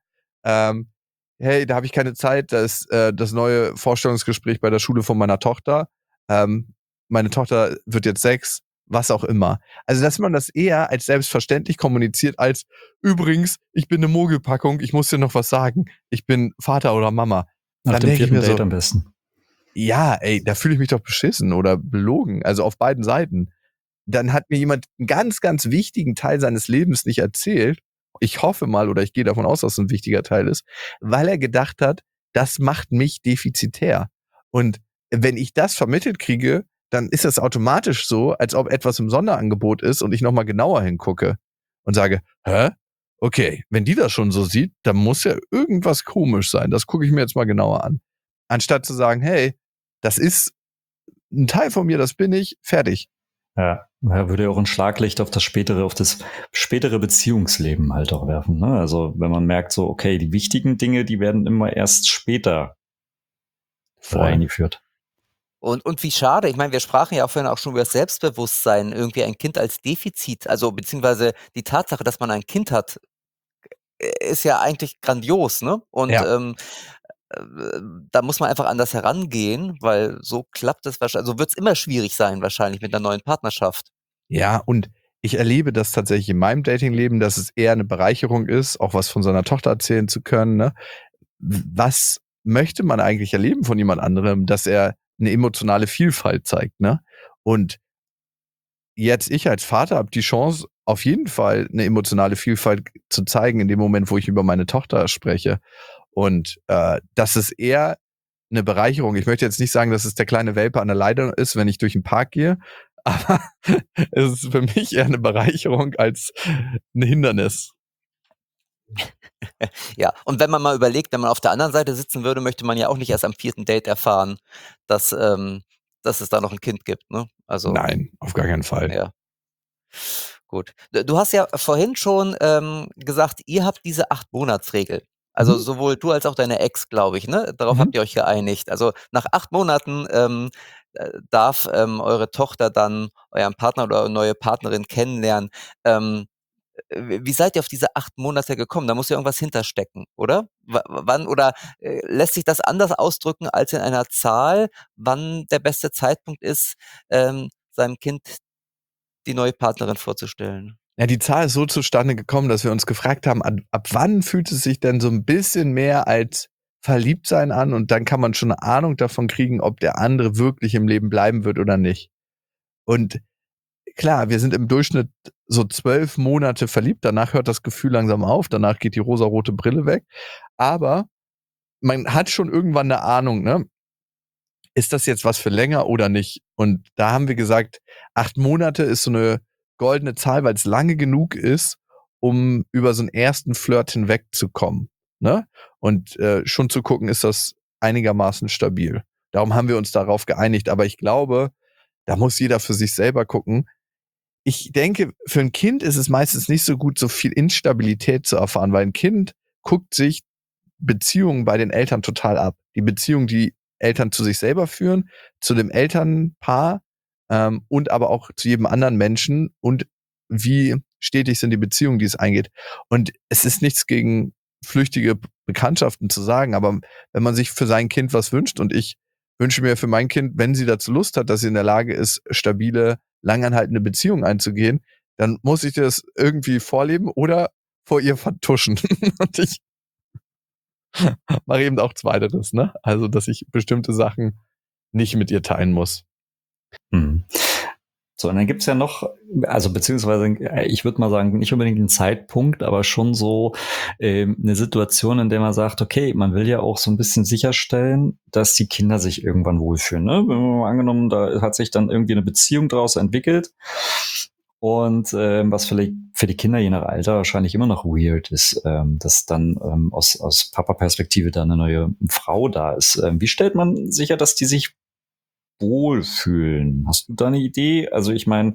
hey, da habe ich keine Zeit, da ist das neue Vorstellungsgespräch bei der Schule von meiner Tochter. Meine Tochter wird jetzt 6, was auch immer. Also, dass man das eher als selbstverständlich kommuniziert, als übrigens, ich bin eine Mogelpackung, ich muss dir noch was sagen, ich bin Vater oder Mama. Nach Dann dem denke ich 4. mir so, Date am besten. ja, ey, da fühle ich mich doch beschissen oder belogen, also auf beiden Seiten. Dann hat mir jemand einen ganz, ganz wichtigen Teil seines Lebens nicht erzählt. Ich hoffe mal oder ich gehe davon aus, dass es ein wichtiger Teil ist, weil er gedacht hat, das macht mich defizitär. Und wenn ich das vermittelt kriege, dann ist das automatisch so, als ob etwas im Sonderangebot ist und ich nochmal genauer hingucke und sage, hä? Okay, wenn die das schon so sieht, dann muss ja irgendwas komisch sein. Das gucke ich mir jetzt mal genauer an. Anstatt zu sagen, hey, das ist ein Teil von mir, das bin ich, fertig. Ja, er würde ja auch ein Schlaglicht auf das spätere Beziehungsleben halt auch werfen. Ne? Also wenn man merkt so, okay, die wichtigen Dinge, die werden immer erst später eingeführt. Und wie schade, ich meine, wir sprachen ja auch vorhin auch schon über das Selbstbewusstsein, irgendwie ein Kind als Defizit, also beziehungsweise die Tatsache, dass man ein Kind hat, ist ja eigentlich grandios, ne? Und da muss man einfach anders herangehen, weil so klappt es wahrscheinlich, so wird es immer schwierig sein wahrscheinlich mit einer neuen Partnerschaft. Ja, und ich erlebe das tatsächlich in meinem Datingleben, dass es eher eine Bereicherung ist, auch was von seiner Tochter erzählen zu können. Ne? Was möchte man eigentlich erleben von jemand anderem, dass er eine emotionale Vielfalt zeigt, ne? Und jetzt ich als Vater habe die Chance, auf jeden Fall eine emotionale Vielfalt zu zeigen in dem Moment, wo ich über meine Tochter spreche. Und das ist eher eine Bereicherung. Ich möchte jetzt nicht sagen, dass es der kleine Welpe an der Leine ist, wenn ich durch den Park gehe, aber es ist für mich eher eine Bereicherung als ein Hindernis. Ja, und wenn man mal überlegt, wenn man auf der anderen Seite sitzen würde, möchte man ja auch nicht erst am 4. Date erfahren, dass es da noch ein Kind gibt, ne? Also Nein, auf gar keinen Fall. ja. Gut. Du hast ja vorhin schon gesagt, ihr habt diese 8-Monats-Regel. Also sowohl du als auch deine Ex, glaube ich, ne? Darauf habt ihr euch geeinigt. Also nach 8 Monaten darf eure Tochter dann euren Partner oder eure neue Partnerin kennenlernen. Wie seid ihr auf diese 8 Monate gekommen? Da muss ja irgendwas hinterstecken, oder? Wann oder lässt sich das anders ausdrücken als in einer Zahl, wann der beste Zeitpunkt ist, seinem Kind die neue Partnerin vorzustellen? Ja, die Zahl ist so zustande gekommen, dass wir uns gefragt haben, ab wann fühlt es sich denn so ein bisschen mehr als Verliebtsein an und dann kann man schon eine Ahnung davon kriegen, ob der andere wirklich im Leben bleiben wird oder nicht. Und klar, wir sind im Durchschnitt so 12 Monate verliebt, danach hört das Gefühl langsam auf, danach geht die rosarote Brille weg, aber man hat schon irgendwann eine Ahnung, ne? Ist das jetzt was für länger oder nicht? Und da haben wir gesagt, 8 Monate ist so eine goldene Zahl, weil es lange genug ist, um über so einen ersten Flirt hinwegzukommen, ne? Und schon zu gucken, ist das einigermaßen stabil. Darum haben wir uns darauf geeinigt. Aber ich glaube, Da muss jeder für sich selber gucken. Ich denke, für ein Kind ist es meistens nicht so gut, so viel Instabilität zu erfahren, weil ein Kind guckt sich Beziehungen bei den Eltern total ab. Die Beziehung, die Eltern zu sich selber führen, zu dem Elternpaar und aber auch zu jedem anderen Menschen und wie stetig sind die Beziehungen, die es eingeht. Und es ist nichts gegen flüchtige Bekanntschaften zu sagen, aber wenn man sich für sein Kind was wünscht und ich wünsche mir für mein Kind, wenn sie dazu Lust hat, dass sie in der Lage ist, stabile, langanhaltende Beziehungen einzugehen, dann muss ich das irgendwie vorleben oder vor ihr vertuschen. Und ich mache eben auch zweiteres, ne? Also, dass ich bestimmte Sachen nicht mit ihr teilen muss. Mhm. So, und dann gibt's ja noch, also beziehungsweise, ich würde mal sagen, nicht unbedingt einen Zeitpunkt, aber schon so eine Situation, in der man sagt, okay, man will ja auch so ein bisschen sicherstellen, dass die Kinder sich irgendwann wohlfühlen. Ne? Wenn man mal angenommen, da hat sich dann irgendwie eine Beziehung daraus entwickelt und was vielleicht für die Kinder je nach Alter wahrscheinlich immer noch weird ist, dass dann aus Papa-Perspektive da eine neue Frau da ist. Wie stellt man sicher, dass die sich wohlfühlen? Hast du da eine Idee? Also ich meine,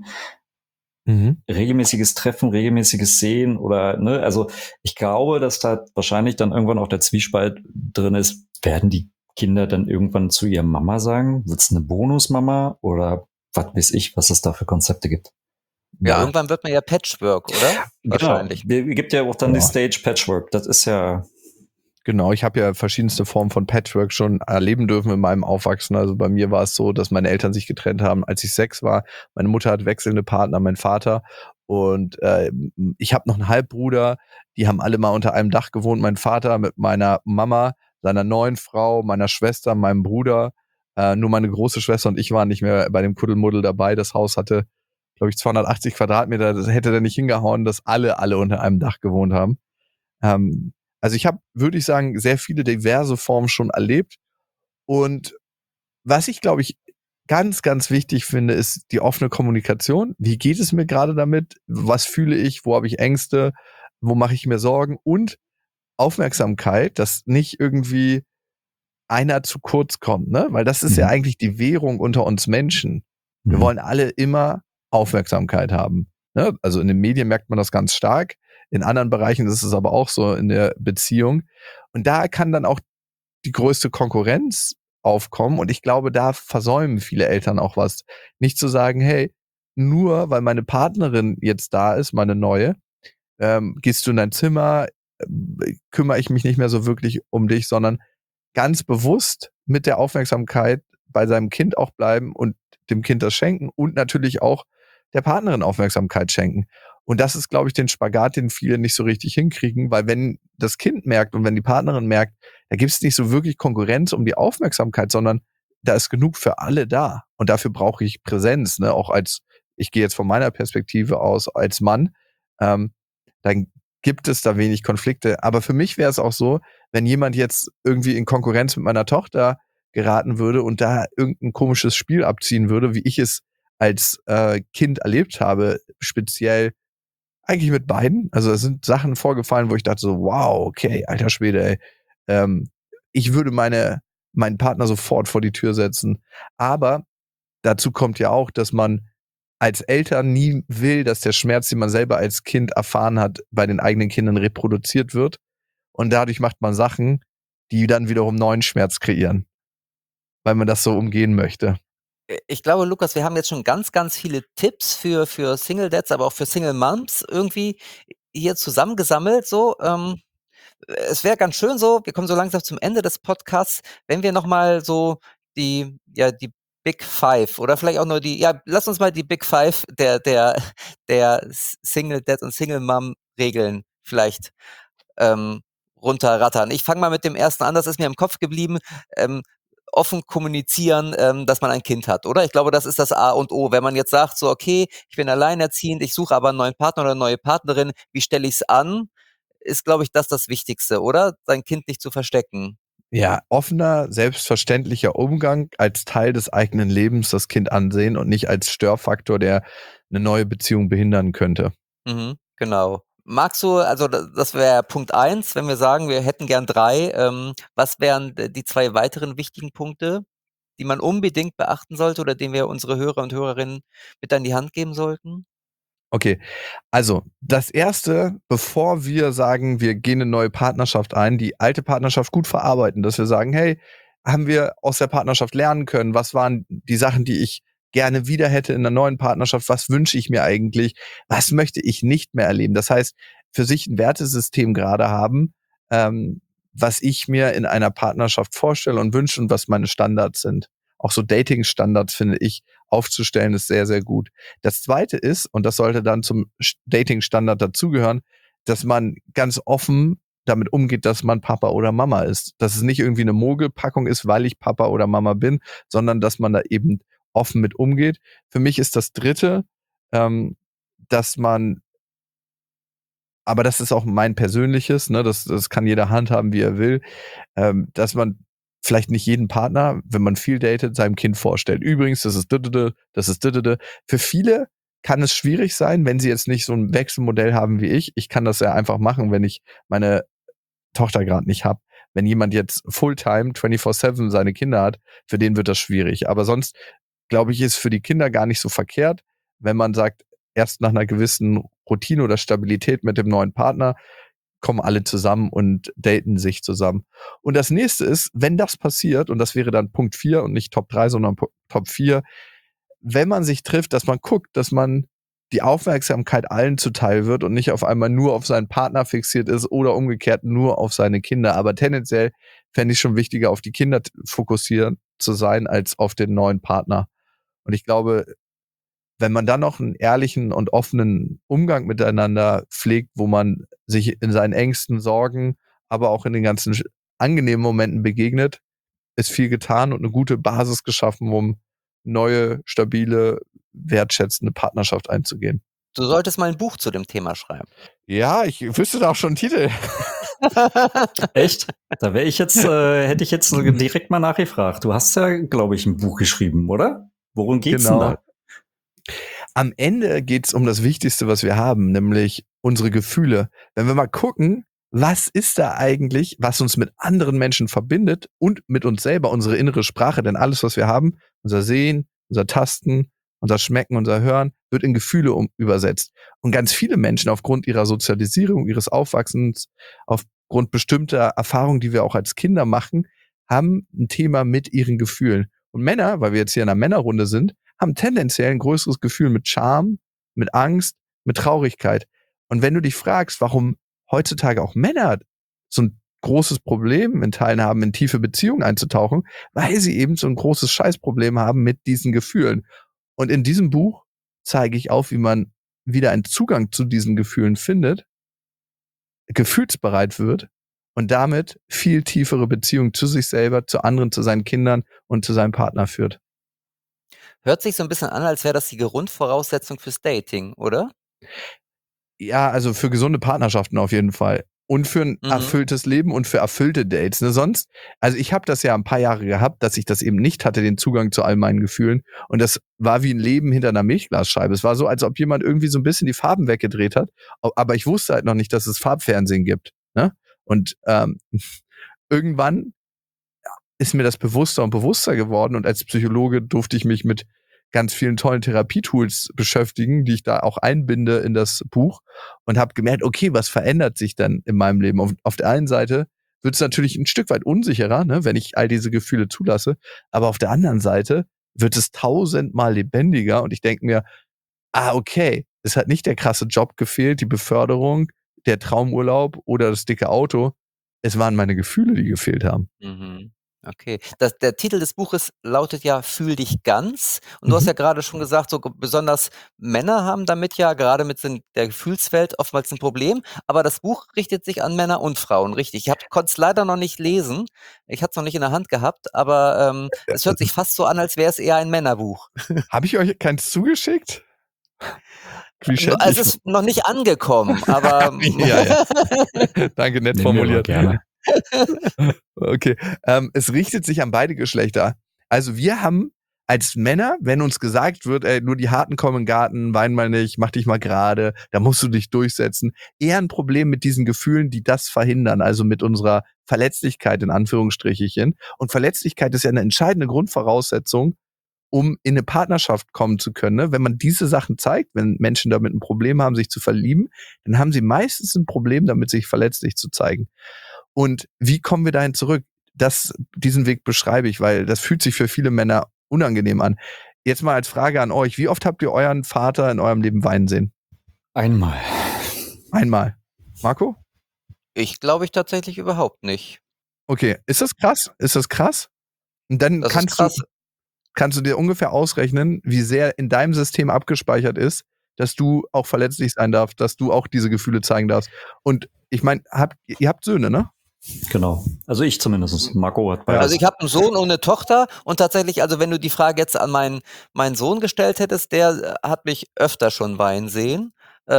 regelmäßiges Treffen, regelmäßiges Sehen oder, ne, also ich glaube, dass da wahrscheinlich dann irgendwann auch der Zwiespalt drin ist, werden die Kinder dann irgendwann zu ihrer Mama sagen, wird's eine Bonusmama oder was weiß ich, was es da für Konzepte gibt? Ja, irgendwann wird man ja Patchwork, oder? Wahrscheinlich. Genau. Gibt ja auch dann die Stage Patchwork. Das ist ja. Genau, ich habe ja verschiedenste Formen von Patchwork schon erleben dürfen in meinem Aufwachsen. Also bei mir war es so, dass meine Eltern sich getrennt haben, als ich 6 war. Meine Mutter hat wechselnde Partner, mein Vater. Und ich habe noch einen Halbbruder. Die haben alle mal unter einem Dach gewohnt. Mein Vater mit meiner Mama, seiner neuen Frau, meiner Schwester, meinem Bruder. Nur meine große Schwester und ich waren nicht mehr bei dem Kuddelmuddel dabei. Das Haus hatte, glaube ich, 280 Quadratmeter. Das hätte da nicht hingehauen, dass alle unter einem Dach gewohnt haben. Also ich habe, würde ich sagen, sehr viele diverse Formen schon erlebt. Und was ich, glaube ich, ganz, ganz wichtig finde, ist die offene Kommunikation. Wie geht es mir gerade damit? Was fühle ich? Wo habe ich Ängste? Wo mache ich mir Sorgen? Und Aufmerksamkeit, dass nicht irgendwie einer zu kurz kommt, ne? Weil das ist ja eigentlich die Währung unter uns Menschen. Wir wollen alle immer Aufmerksamkeit haben. Ne? Also in den Medien merkt man das ganz stark. In anderen Bereichen ist es aber auch so in der Beziehung. Und da kann dann auch die größte Konkurrenz aufkommen. Und ich glaube, da versäumen viele Eltern auch was. Nicht zu sagen, hey, nur weil meine Partnerin jetzt da ist, meine neue, gehst du in dein Zimmer, kümmere ich mich nicht mehr so wirklich um dich, sondern ganz bewusst mit der Aufmerksamkeit bei seinem Kind auch bleiben und dem Kind das schenken und natürlich auch der Partnerin Aufmerksamkeit schenken. Und das ist, glaube ich, den Spagat, den viele nicht so richtig hinkriegen, weil wenn das Kind merkt und wenn die Partnerin merkt, da gibt es nicht so wirklich Konkurrenz um die Aufmerksamkeit, sondern da ist genug für alle da. Und dafür brauche ich Präsenz, ne? Auch als, ich gehe jetzt von meiner Perspektive aus, als Mann, dann gibt es da wenig Konflikte. Aber für mich wäre es auch so, wenn jemand jetzt irgendwie in Konkurrenz mit meiner Tochter geraten würde und da irgendein komisches Spiel abziehen würde, wie ich es als Kind erlebt habe, speziell eigentlich mit beiden. Also es sind Sachen vorgefallen, wo ich dachte so, wow, okay, alter Schwede, ey. Ich würde meinen Partner sofort vor die Tür setzen. Aber dazu kommt ja auch, dass man als Eltern nie will, dass der Schmerz, den man selber als Kind erfahren hat, bei den eigenen Kindern reproduziert wird. Und dadurch macht man Sachen, die dann wiederum neuen Schmerz kreieren, weil man das so umgehen möchte. Ich glaube, Lukas, wir haben jetzt schon ganz, ganz viele Tipps für Single Dads, aber auch für Single Moms irgendwie hier zusammengesammelt. So, es wäre ganz schön so, wir kommen so langsam zum Ende des Podcasts, wenn wir nochmal so die Big Five oder vielleicht auch nur lass uns mal die Big Five der Single Dad und Single Mom Regeln vielleicht runterrattern. Ich fange mal mit dem ersten an, das ist mir im Kopf geblieben. Offen kommunizieren, dass man ein Kind hat, oder? Ich glaube, das ist das A und O. Wenn man jetzt sagt, so, okay, ich bin alleinerziehend, ich suche aber einen neuen Partner oder eine neue Partnerin, wie stelle ich es an? Ist, glaube ich, das Wichtigste, oder? Sein Kind nicht zu verstecken. Ja, offener, selbstverständlicher Umgang als Teil des eigenen Lebens das Kind ansehen und nicht als Störfaktor, der eine neue Beziehung behindern könnte. Genau. Magst du, also das wäre Punkt 1, wenn wir sagen, wir hätten gern 3, was wären die 2 weiteren wichtigen Punkte? die man unbedingt beachten sollte oder den wir unsere Hörer und Hörerinnen mit an die Hand geben sollten? Okay, also das Erste, bevor wir sagen, wir gehen eine neue Partnerschaft ein, die alte Partnerschaft gut verarbeiten, dass wir sagen, hey, haben wir aus der Partnerschaft lernen können? Was waren die Sachen, die ich gerne wieder hätte in einer neuen Partnerschaft? Was wünsche ich mir eigentlich? Was möchte ich nicht mehr erleben? Das heißt, für sich ein Wertesystem gerade haben, was ich mir in einer Partnerschaft vorstelle und wünsche und was meine Standards sind. Auch so Dating-Standards, finde ich, aufzustellen, ist sehr, sehr gut. Das Zweite ist, und das sollte dann zum Dating-Standard dazugehören, dass man ganz offen damit umgeht, dass man Papa oder Mama ist. Dass es nicht irgendwie eine Mogelpackung ist, weil ich Papa oder Mama bin, sondern dass man da eben offen mit umgeht. Für mich ist das Dritte, dass man, aber das ist auch mein persönliches, ne, das kann jeder handhaben, wie er will, dass man vielleicht nicht jeden Partner, wenn man viel datet, seinem Kind vorstellt. Übrigens, das ist das ist. Für viele kann es schwierig sein, wenn sie jetzt nicht so ein Wechselmodell haben wie ich. Ich kann das ja einfach machen, wenn ich meine Tochter gerade nicht habe. Wenn jemand jetzt Fulltime 24/7 seine Kinder hat, für den wird das schwierig. Aber sonst, glaube ich, ist für die Kinder gar nicht so verkehrt, wenn man sagt, erst nach einer gewissen Routine oder Stabilität mit dem neuen Partner kommen alle zusammen und daten sich zusammen. Und das nächste ist, wenn das passiert, und das wäre dann Punkt 4 und nicht Top 3, sondern Top 4, wenn man sich trifft, dass man guckt, dass man die Aufmerksamkeit allen zuteil wird und nicht auf einmal nur auf seinen Partner fixiert ist oder umgekehrt nur auf seine Kinder. Aber tendenziell fände ich schon wichtiger, auf die Kinder fokussiert zu sein, als auf den neuen Partner. Und ich glaube, wenn man dann noch einen ehrlichen und offenen Umgang miteinander pflegt, wo man sich in seinen Ängsten, Sorgen, aber auch in den ganzen angenehmen Momenten begegnet, ist viel getan und eine gute Basis geschaffen, um neue, stabile, wertschätzende Partnerschaft einzugehen. Du solltest mal ein Buch zu dem Thema schreiben. Ja, ich wüsste da auch schon einen Titel. Echt? Da wäre ich jetzt, hätte ich jetzt direkt mal nachgefragt. Du hast ja, glaube ich, ein Buch geschrieben, oder? Worum geht's denn da? Am Ende geht's um das Wichtigste, was wir haben, nämlich unsere Gefühle. Wenn wir mal gucken, was ist da eigentlich, was uns mit anderen Menschen verbindet und mit uns selber, unsere innere Sprache, denn alles, was wir haben, unser Sehen, unser Tasten, unser Schmecken, unser Hören, wird in Gefühle übersetzt. Und ganz viele Menschen aufgrund ihrer Sozialisierung, ihres Aufwachsens, aufgrund bestimmter Erfahrungen, die wir auch als Kinder machen, haben ein Thema mit ihren Gefühlen. Und Männer, weil wir jetzt hier in einer Männerrunde sind, haben tendenziell ein größeres Gefühl mit Scham, mit Angst, mit Traurigkeit. Und wenn du dich fragst, warum heutzutage auch Männer so ein großes Problem in Teilen haben, in tiefe Beziehungen einzutauchen, weil sie eben so ein großes Scheißproblem haben mit diesen Gefühlen. Und in diesem Buch zeige ich auf, wie man wieder einen Zugang zu diesen Gefühlen findet, gefühlsbereit wird und damit viel tiefere Beziehungen zu sich selber, zu anderen, zu seinen Kindern und zu seinem Partner führt. Hört sich so ein bisschen an, als wäre das die Grundvoraussetzung fürs Dating, oder? Ja, also für gesunde Partnerschaften auf jeden Fall. Und für ein erfülltes Leben und für erfüllte Dates. Ne? Sonst, also ich habe das ja ein paar Jahre gehabt, dass ich das eben nicht hatte, den Zugang zu all meinen Gefühlen. Und das war wie ein Leben hinter einer Milchglasscheibe. Es war so, als ob jemand irgendwie so ein bisschen die Farben weggedreht hat. Aber ich wusste halt noch nicht, dass es Farbfernsehen gibt. Ne? Und irgendwann ist mir das bewusster und bewusster geworden. Und als Psychologe durfte ich mich mit ganz vielen tollen Therapietools beschäftigen, die ich da auch einbinde in das Buch und habe gemerkt, okay, was verändert sich denn in meinem Leben? Auf der einen Seite wird es natürlich ein Stück weit unsicherer, ne, wenn ich all diese Gefühle zulasse, aber auf der anderen Seite wird es 1000-mal lebendiger und ich denke mir, okay, es hat nicht der krasse Job gefehlt, die Beförderung, der Traumurlaub oder das dicke Auto, es waren meine Gefühle, die gefehlt haben. Mhm. Okay. Der Titel des Buches lautet ja „Fühl dich ganz“. Und du hast ja gerade schon gesagt, so besonders Männer haben damit ja gerade mit der Gefühlswelt oftmals ein Problem, aber das Buch richtet sich an Männer und Frauen, richtig. Ich konnte es leider noch nicht lesen. Ich hatte es noch nicht in der Hand gehabt, aber, es hört sich fast so an, als wäre es eher ein Männerbuch. Habe ich euch keins zugeschickt? Wie Es ist noch nicht angekommen, aber ja. Danke, nett formuliert. Gerne. Okay. Es richtet sich an beide Geschlechter. Also wir haben als Männer, wenn uns gesagt wird, ey, nur die Harten kommen in den Garten, wein mal nicht, mach dich mal gerade, da musst du dich durchsetzen, eher ein Problem mit diesen Gefühlen, die das verhindern, also mit unserer Verletzlichkeit in Anführungsstrichen. Und Verletzlichkeit ist ja eine entscheidende Grundvoraussetzung, um in eine Partnerschaft kommen zu können. Ne? Wenn man diese Sachen zeigt, wenn Menschen damit ein Problem haben, sich zu verlieben, dann haben sie meistens ein Problem damit, sich verletzlich zu zeigen. Und wie kommen wir dahin zurück? Diesen Weg beschreibe ich, weil das fühlt sich für viele Männer unangenehm an. Jetzt mal als Frage an euch, wie oft habt ihr euren Vater in eurem Leben weinen sehen? Einmal. Marco? Ich glaube tatsächlich überhaupt nicht. Okay, ist das krass? Und dann Das ist krass. kannst du dir ungefähr ausrechnen, wie sehr in deinem System abgespeichert ist, dass du auch verletzlich sein darfst, dass du auch diese Gefühle zeigen darfst. Und ich meine, ihr habt Söhne, ne? Genau. Also ich zumindest. Marco hat beides. Also ich habe einen Sohn und eine Tochter und tatsächlich, also wenn du die Frage jetzt an meinen Sohn gestellt hättest, der hat mich öfter schon weinen sehen.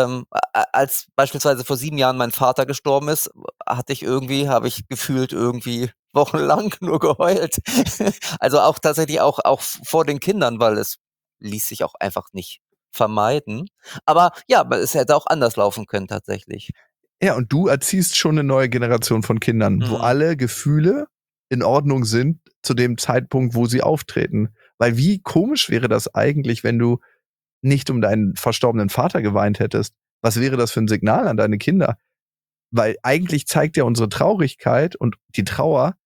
Als beispielsweise vor 7 Jahren mein Vater gestorben ist, habe ich gefühlt irgendwie wochenlang nur geheult. Also auch tatsächlich auch vor den Kindern, weil es ließ sich auch einfach nicht vermeiden. Aber ja, es hätte auch anders laufen können tatsächlich. Ja, und du erziehst schon eine neue Generation von Kindern, wo alle Gefühle in Ordnung sind zu dem Zeitpunkt, wo sie auftreten. Weil wie komisch wäre das eigentlich, wenn du nicht um deinen verstorbenen Vater geweint hättest? Was wäre das für ein Signal an deine Kinder? Weil eigentlich zeigt ja unsere Traurigkeit und die Trauer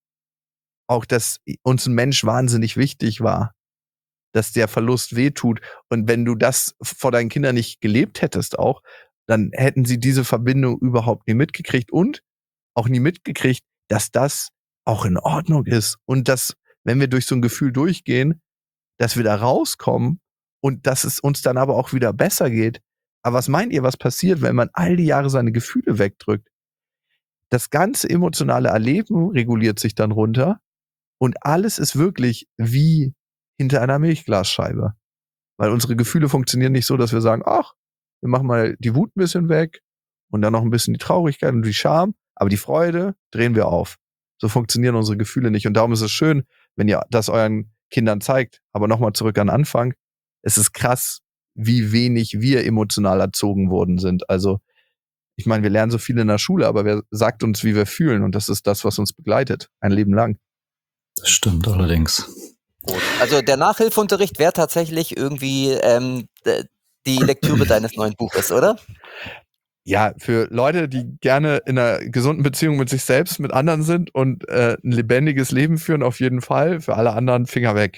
auch, dass uns ein Mensch wahnsinnig wichtig war, dass der Verlust wehtut. Und wenn du das vor deinen Kindern nicht gelebt hättest auch, dann hätten sie diese Verbindung überhaupt nie mitgekriegt und auch nie mitgekriegt, dass das auch in Ordnung ist und dass, wenn wir durch so ein Gefühl durchgehen, dass wir da rauskommen und dass es uns dann aber auch wieder besser geht. Aber was meint ihr, was passiert, wenn man all die Jahre seine Gefühle wegdrückt? Das ganze emotionale Erleben reguliert sich dann runter und alles ist wirklich wie hinter einer Milchglasscheibe. Weil unsere Gefühle funktionieren nicht so, dass wir sagen, ach, wir machen mal die Wut ein bisschen weg und dann noch ein bisschen die Traurigkeit und die Scham, aber die Freude drehen wir auf. So funktionieren unsere Gefühle nicht. Und darum ist es schön, wenn ihr das euren Kindern zeigt. Aber nochmal zurück an den Anfang. Es ist krass, wie wenig wir emotional erzogen worden sind. Also, ich meine, wir lernen so viel in der Schule, aber wer sagt uns, wie wir fühlen? Und das ist das, was uns begleitet, ein Leben lang. Das stimmt allerdings. Also der Nachhilfeunterricht wäre tatsächlich irgendwie die Lektüre deines neuen Buches, oder? Ja, für Leute, die gerne in einer gesunden Beziehung mit sich selbst, mit anderen sind und ein lebendiges Leben führen, auf jeden Fall. Für alle anderen Finger weg.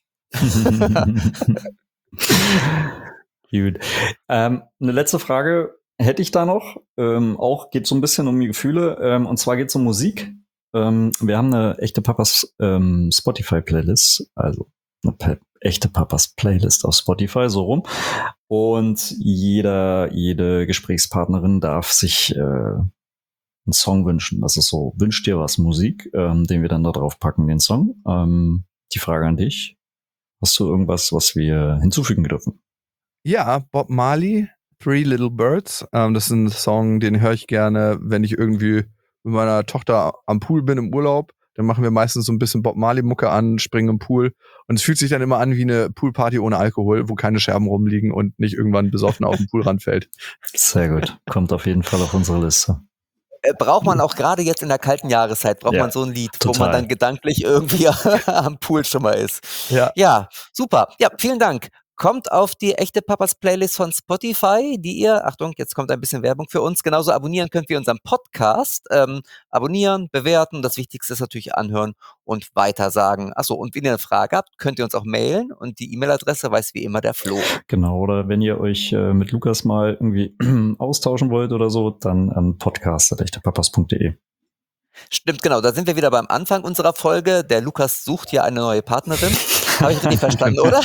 Gut. Eine letzte Frage hätte ich da noch. Auch geht so ein bisschen um die Gefühle. Und zwar geht es um Musik. Wir haben eine echte Papas Spotify-Playlist, also eine echte Papas Playlist auf Spotify, so rum. Und jede Gesprächspartnerin darf sich einen Song wünschen. Das ist so, wünsch dir was Musik, den wir dann da drauf packen, den Song. Die Frage an dich. Hast du irgendwas, was wir hinzufügen dürfen? Ja, Bob Marley, Three Little Birds. Das ist ein Song, den höre ich gerne, wenn ich irgendwie mit meiner Tochter am Pool bin im Urlaub. Dann machen wir meistens so ein bisschen Bob Marley-Mucke an, springen im Pool. Und es fühlt sich dann immer an wie eine Poolparty ohne Alkohol, wo keine Scherben rumliegen und nicht irgendwann besoffen auf den Poolrand fällt. Sehr gut. Kommt auf jeden Fall auf unsere Liste. Braucht man auch gerade jetzt in der kalten Jahreszeit, braucht man so ein Lied, total. wo man dann gedanklich irgendwie am Pool schon mal ist. Ja, super. Ja, vielen Dank. Kommt auf die echte Papas Playlist von Spotify, die ihr, Achtung, jetzt kommt ein bisschen Werbung für uns, genauso abonnieren könnt wie unseren Podcast. Abonnieren, bewerten, das Wichtigste ist natürlich anhören und weitersagen. Achso, und wenn ihr eine Frage habt, könnt ihr uns auch mailen und die E-Mail-Adresse weiß wie immer der Flo. Genau, oder wenn ihr euch mit Lukas mal irgendwie austauschen wollt oder so, dann an podcast@echtepapas.de. Stimmt, genau, da sind wir wieder beim Anfang unserer Folge. Der Lukas sucht ja eine neue Partnerin. Habe ich richtig verstanden, oder?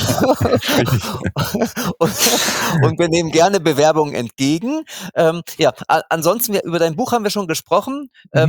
und wir nehmen gerne Bewerbungen entgegen. Ansonsten, über dein Buch haben wir schon gesprochen.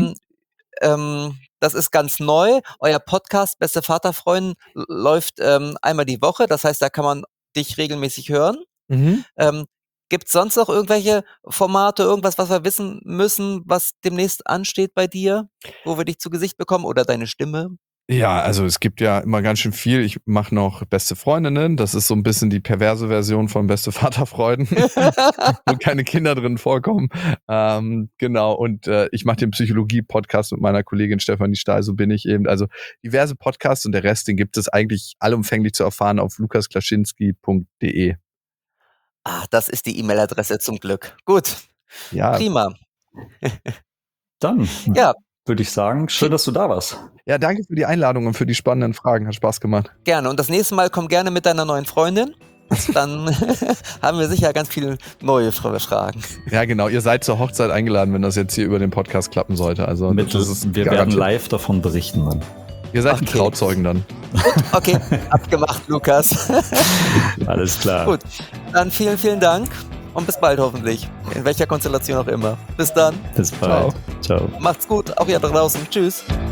Das ist ganz neu. Euer Podcast Beste Vaterfreuden läuft einmal die Woche. Das heißt, da kann man dich regelmäßig hören. Gibt es sonst noch irgendwelche Formate, irgendwas, was wir wissen müssen, was demnächst ansteht bei dir, wo wir dich zu Gesicht bekommen oder deine Stimme? Ja, also es gibt ja immer ganz schön viel. Ich mache noch Beste Freundinnen. Das ist so ein bisschen die perverse Version von Beste Vaterfreuden, wo keine Kinder drin vorkommen. Genau, und ich mache den Psychologie-Podcast mit meiner Kollegin Stefanie Stahl, so bin ich eben. Also diverse Podcasts und der Rest, den gibt es eigentlich allumfänglich zu erfahren auf lukasklaschinski.de. Das ist die E-Mail-Adresse zum Glück. Gut, Ja, prima. Dann Ja, würde ich sagen, schön, dass du da warst. ja, danke für die Einladung und für die spannenden Fragen. Hat Spaß gemacht. gerne. Und das nächste Mal komm gerne mit deiner neuen Freundin. Dann haben wir sicher ganz viele neue Fragen. Ja, genau. Ihr seid zur Hochzeit eingeladen, wenn das jetzt hier über den Podcast klappen sollte. Also Wir werden garantiert. live davon berichten dann. Ihr seid die Okay. Trauzeugen dann. Okay, abgemacht, Lukas. Alles klar. Gut, dann vielen, vielen Dank und bis bald hoffentlich. In welcher Konstellation auch immer. Bis dann. Bis bald. Ciao. Macht's gut, auch ihr da draußen. Tschüss.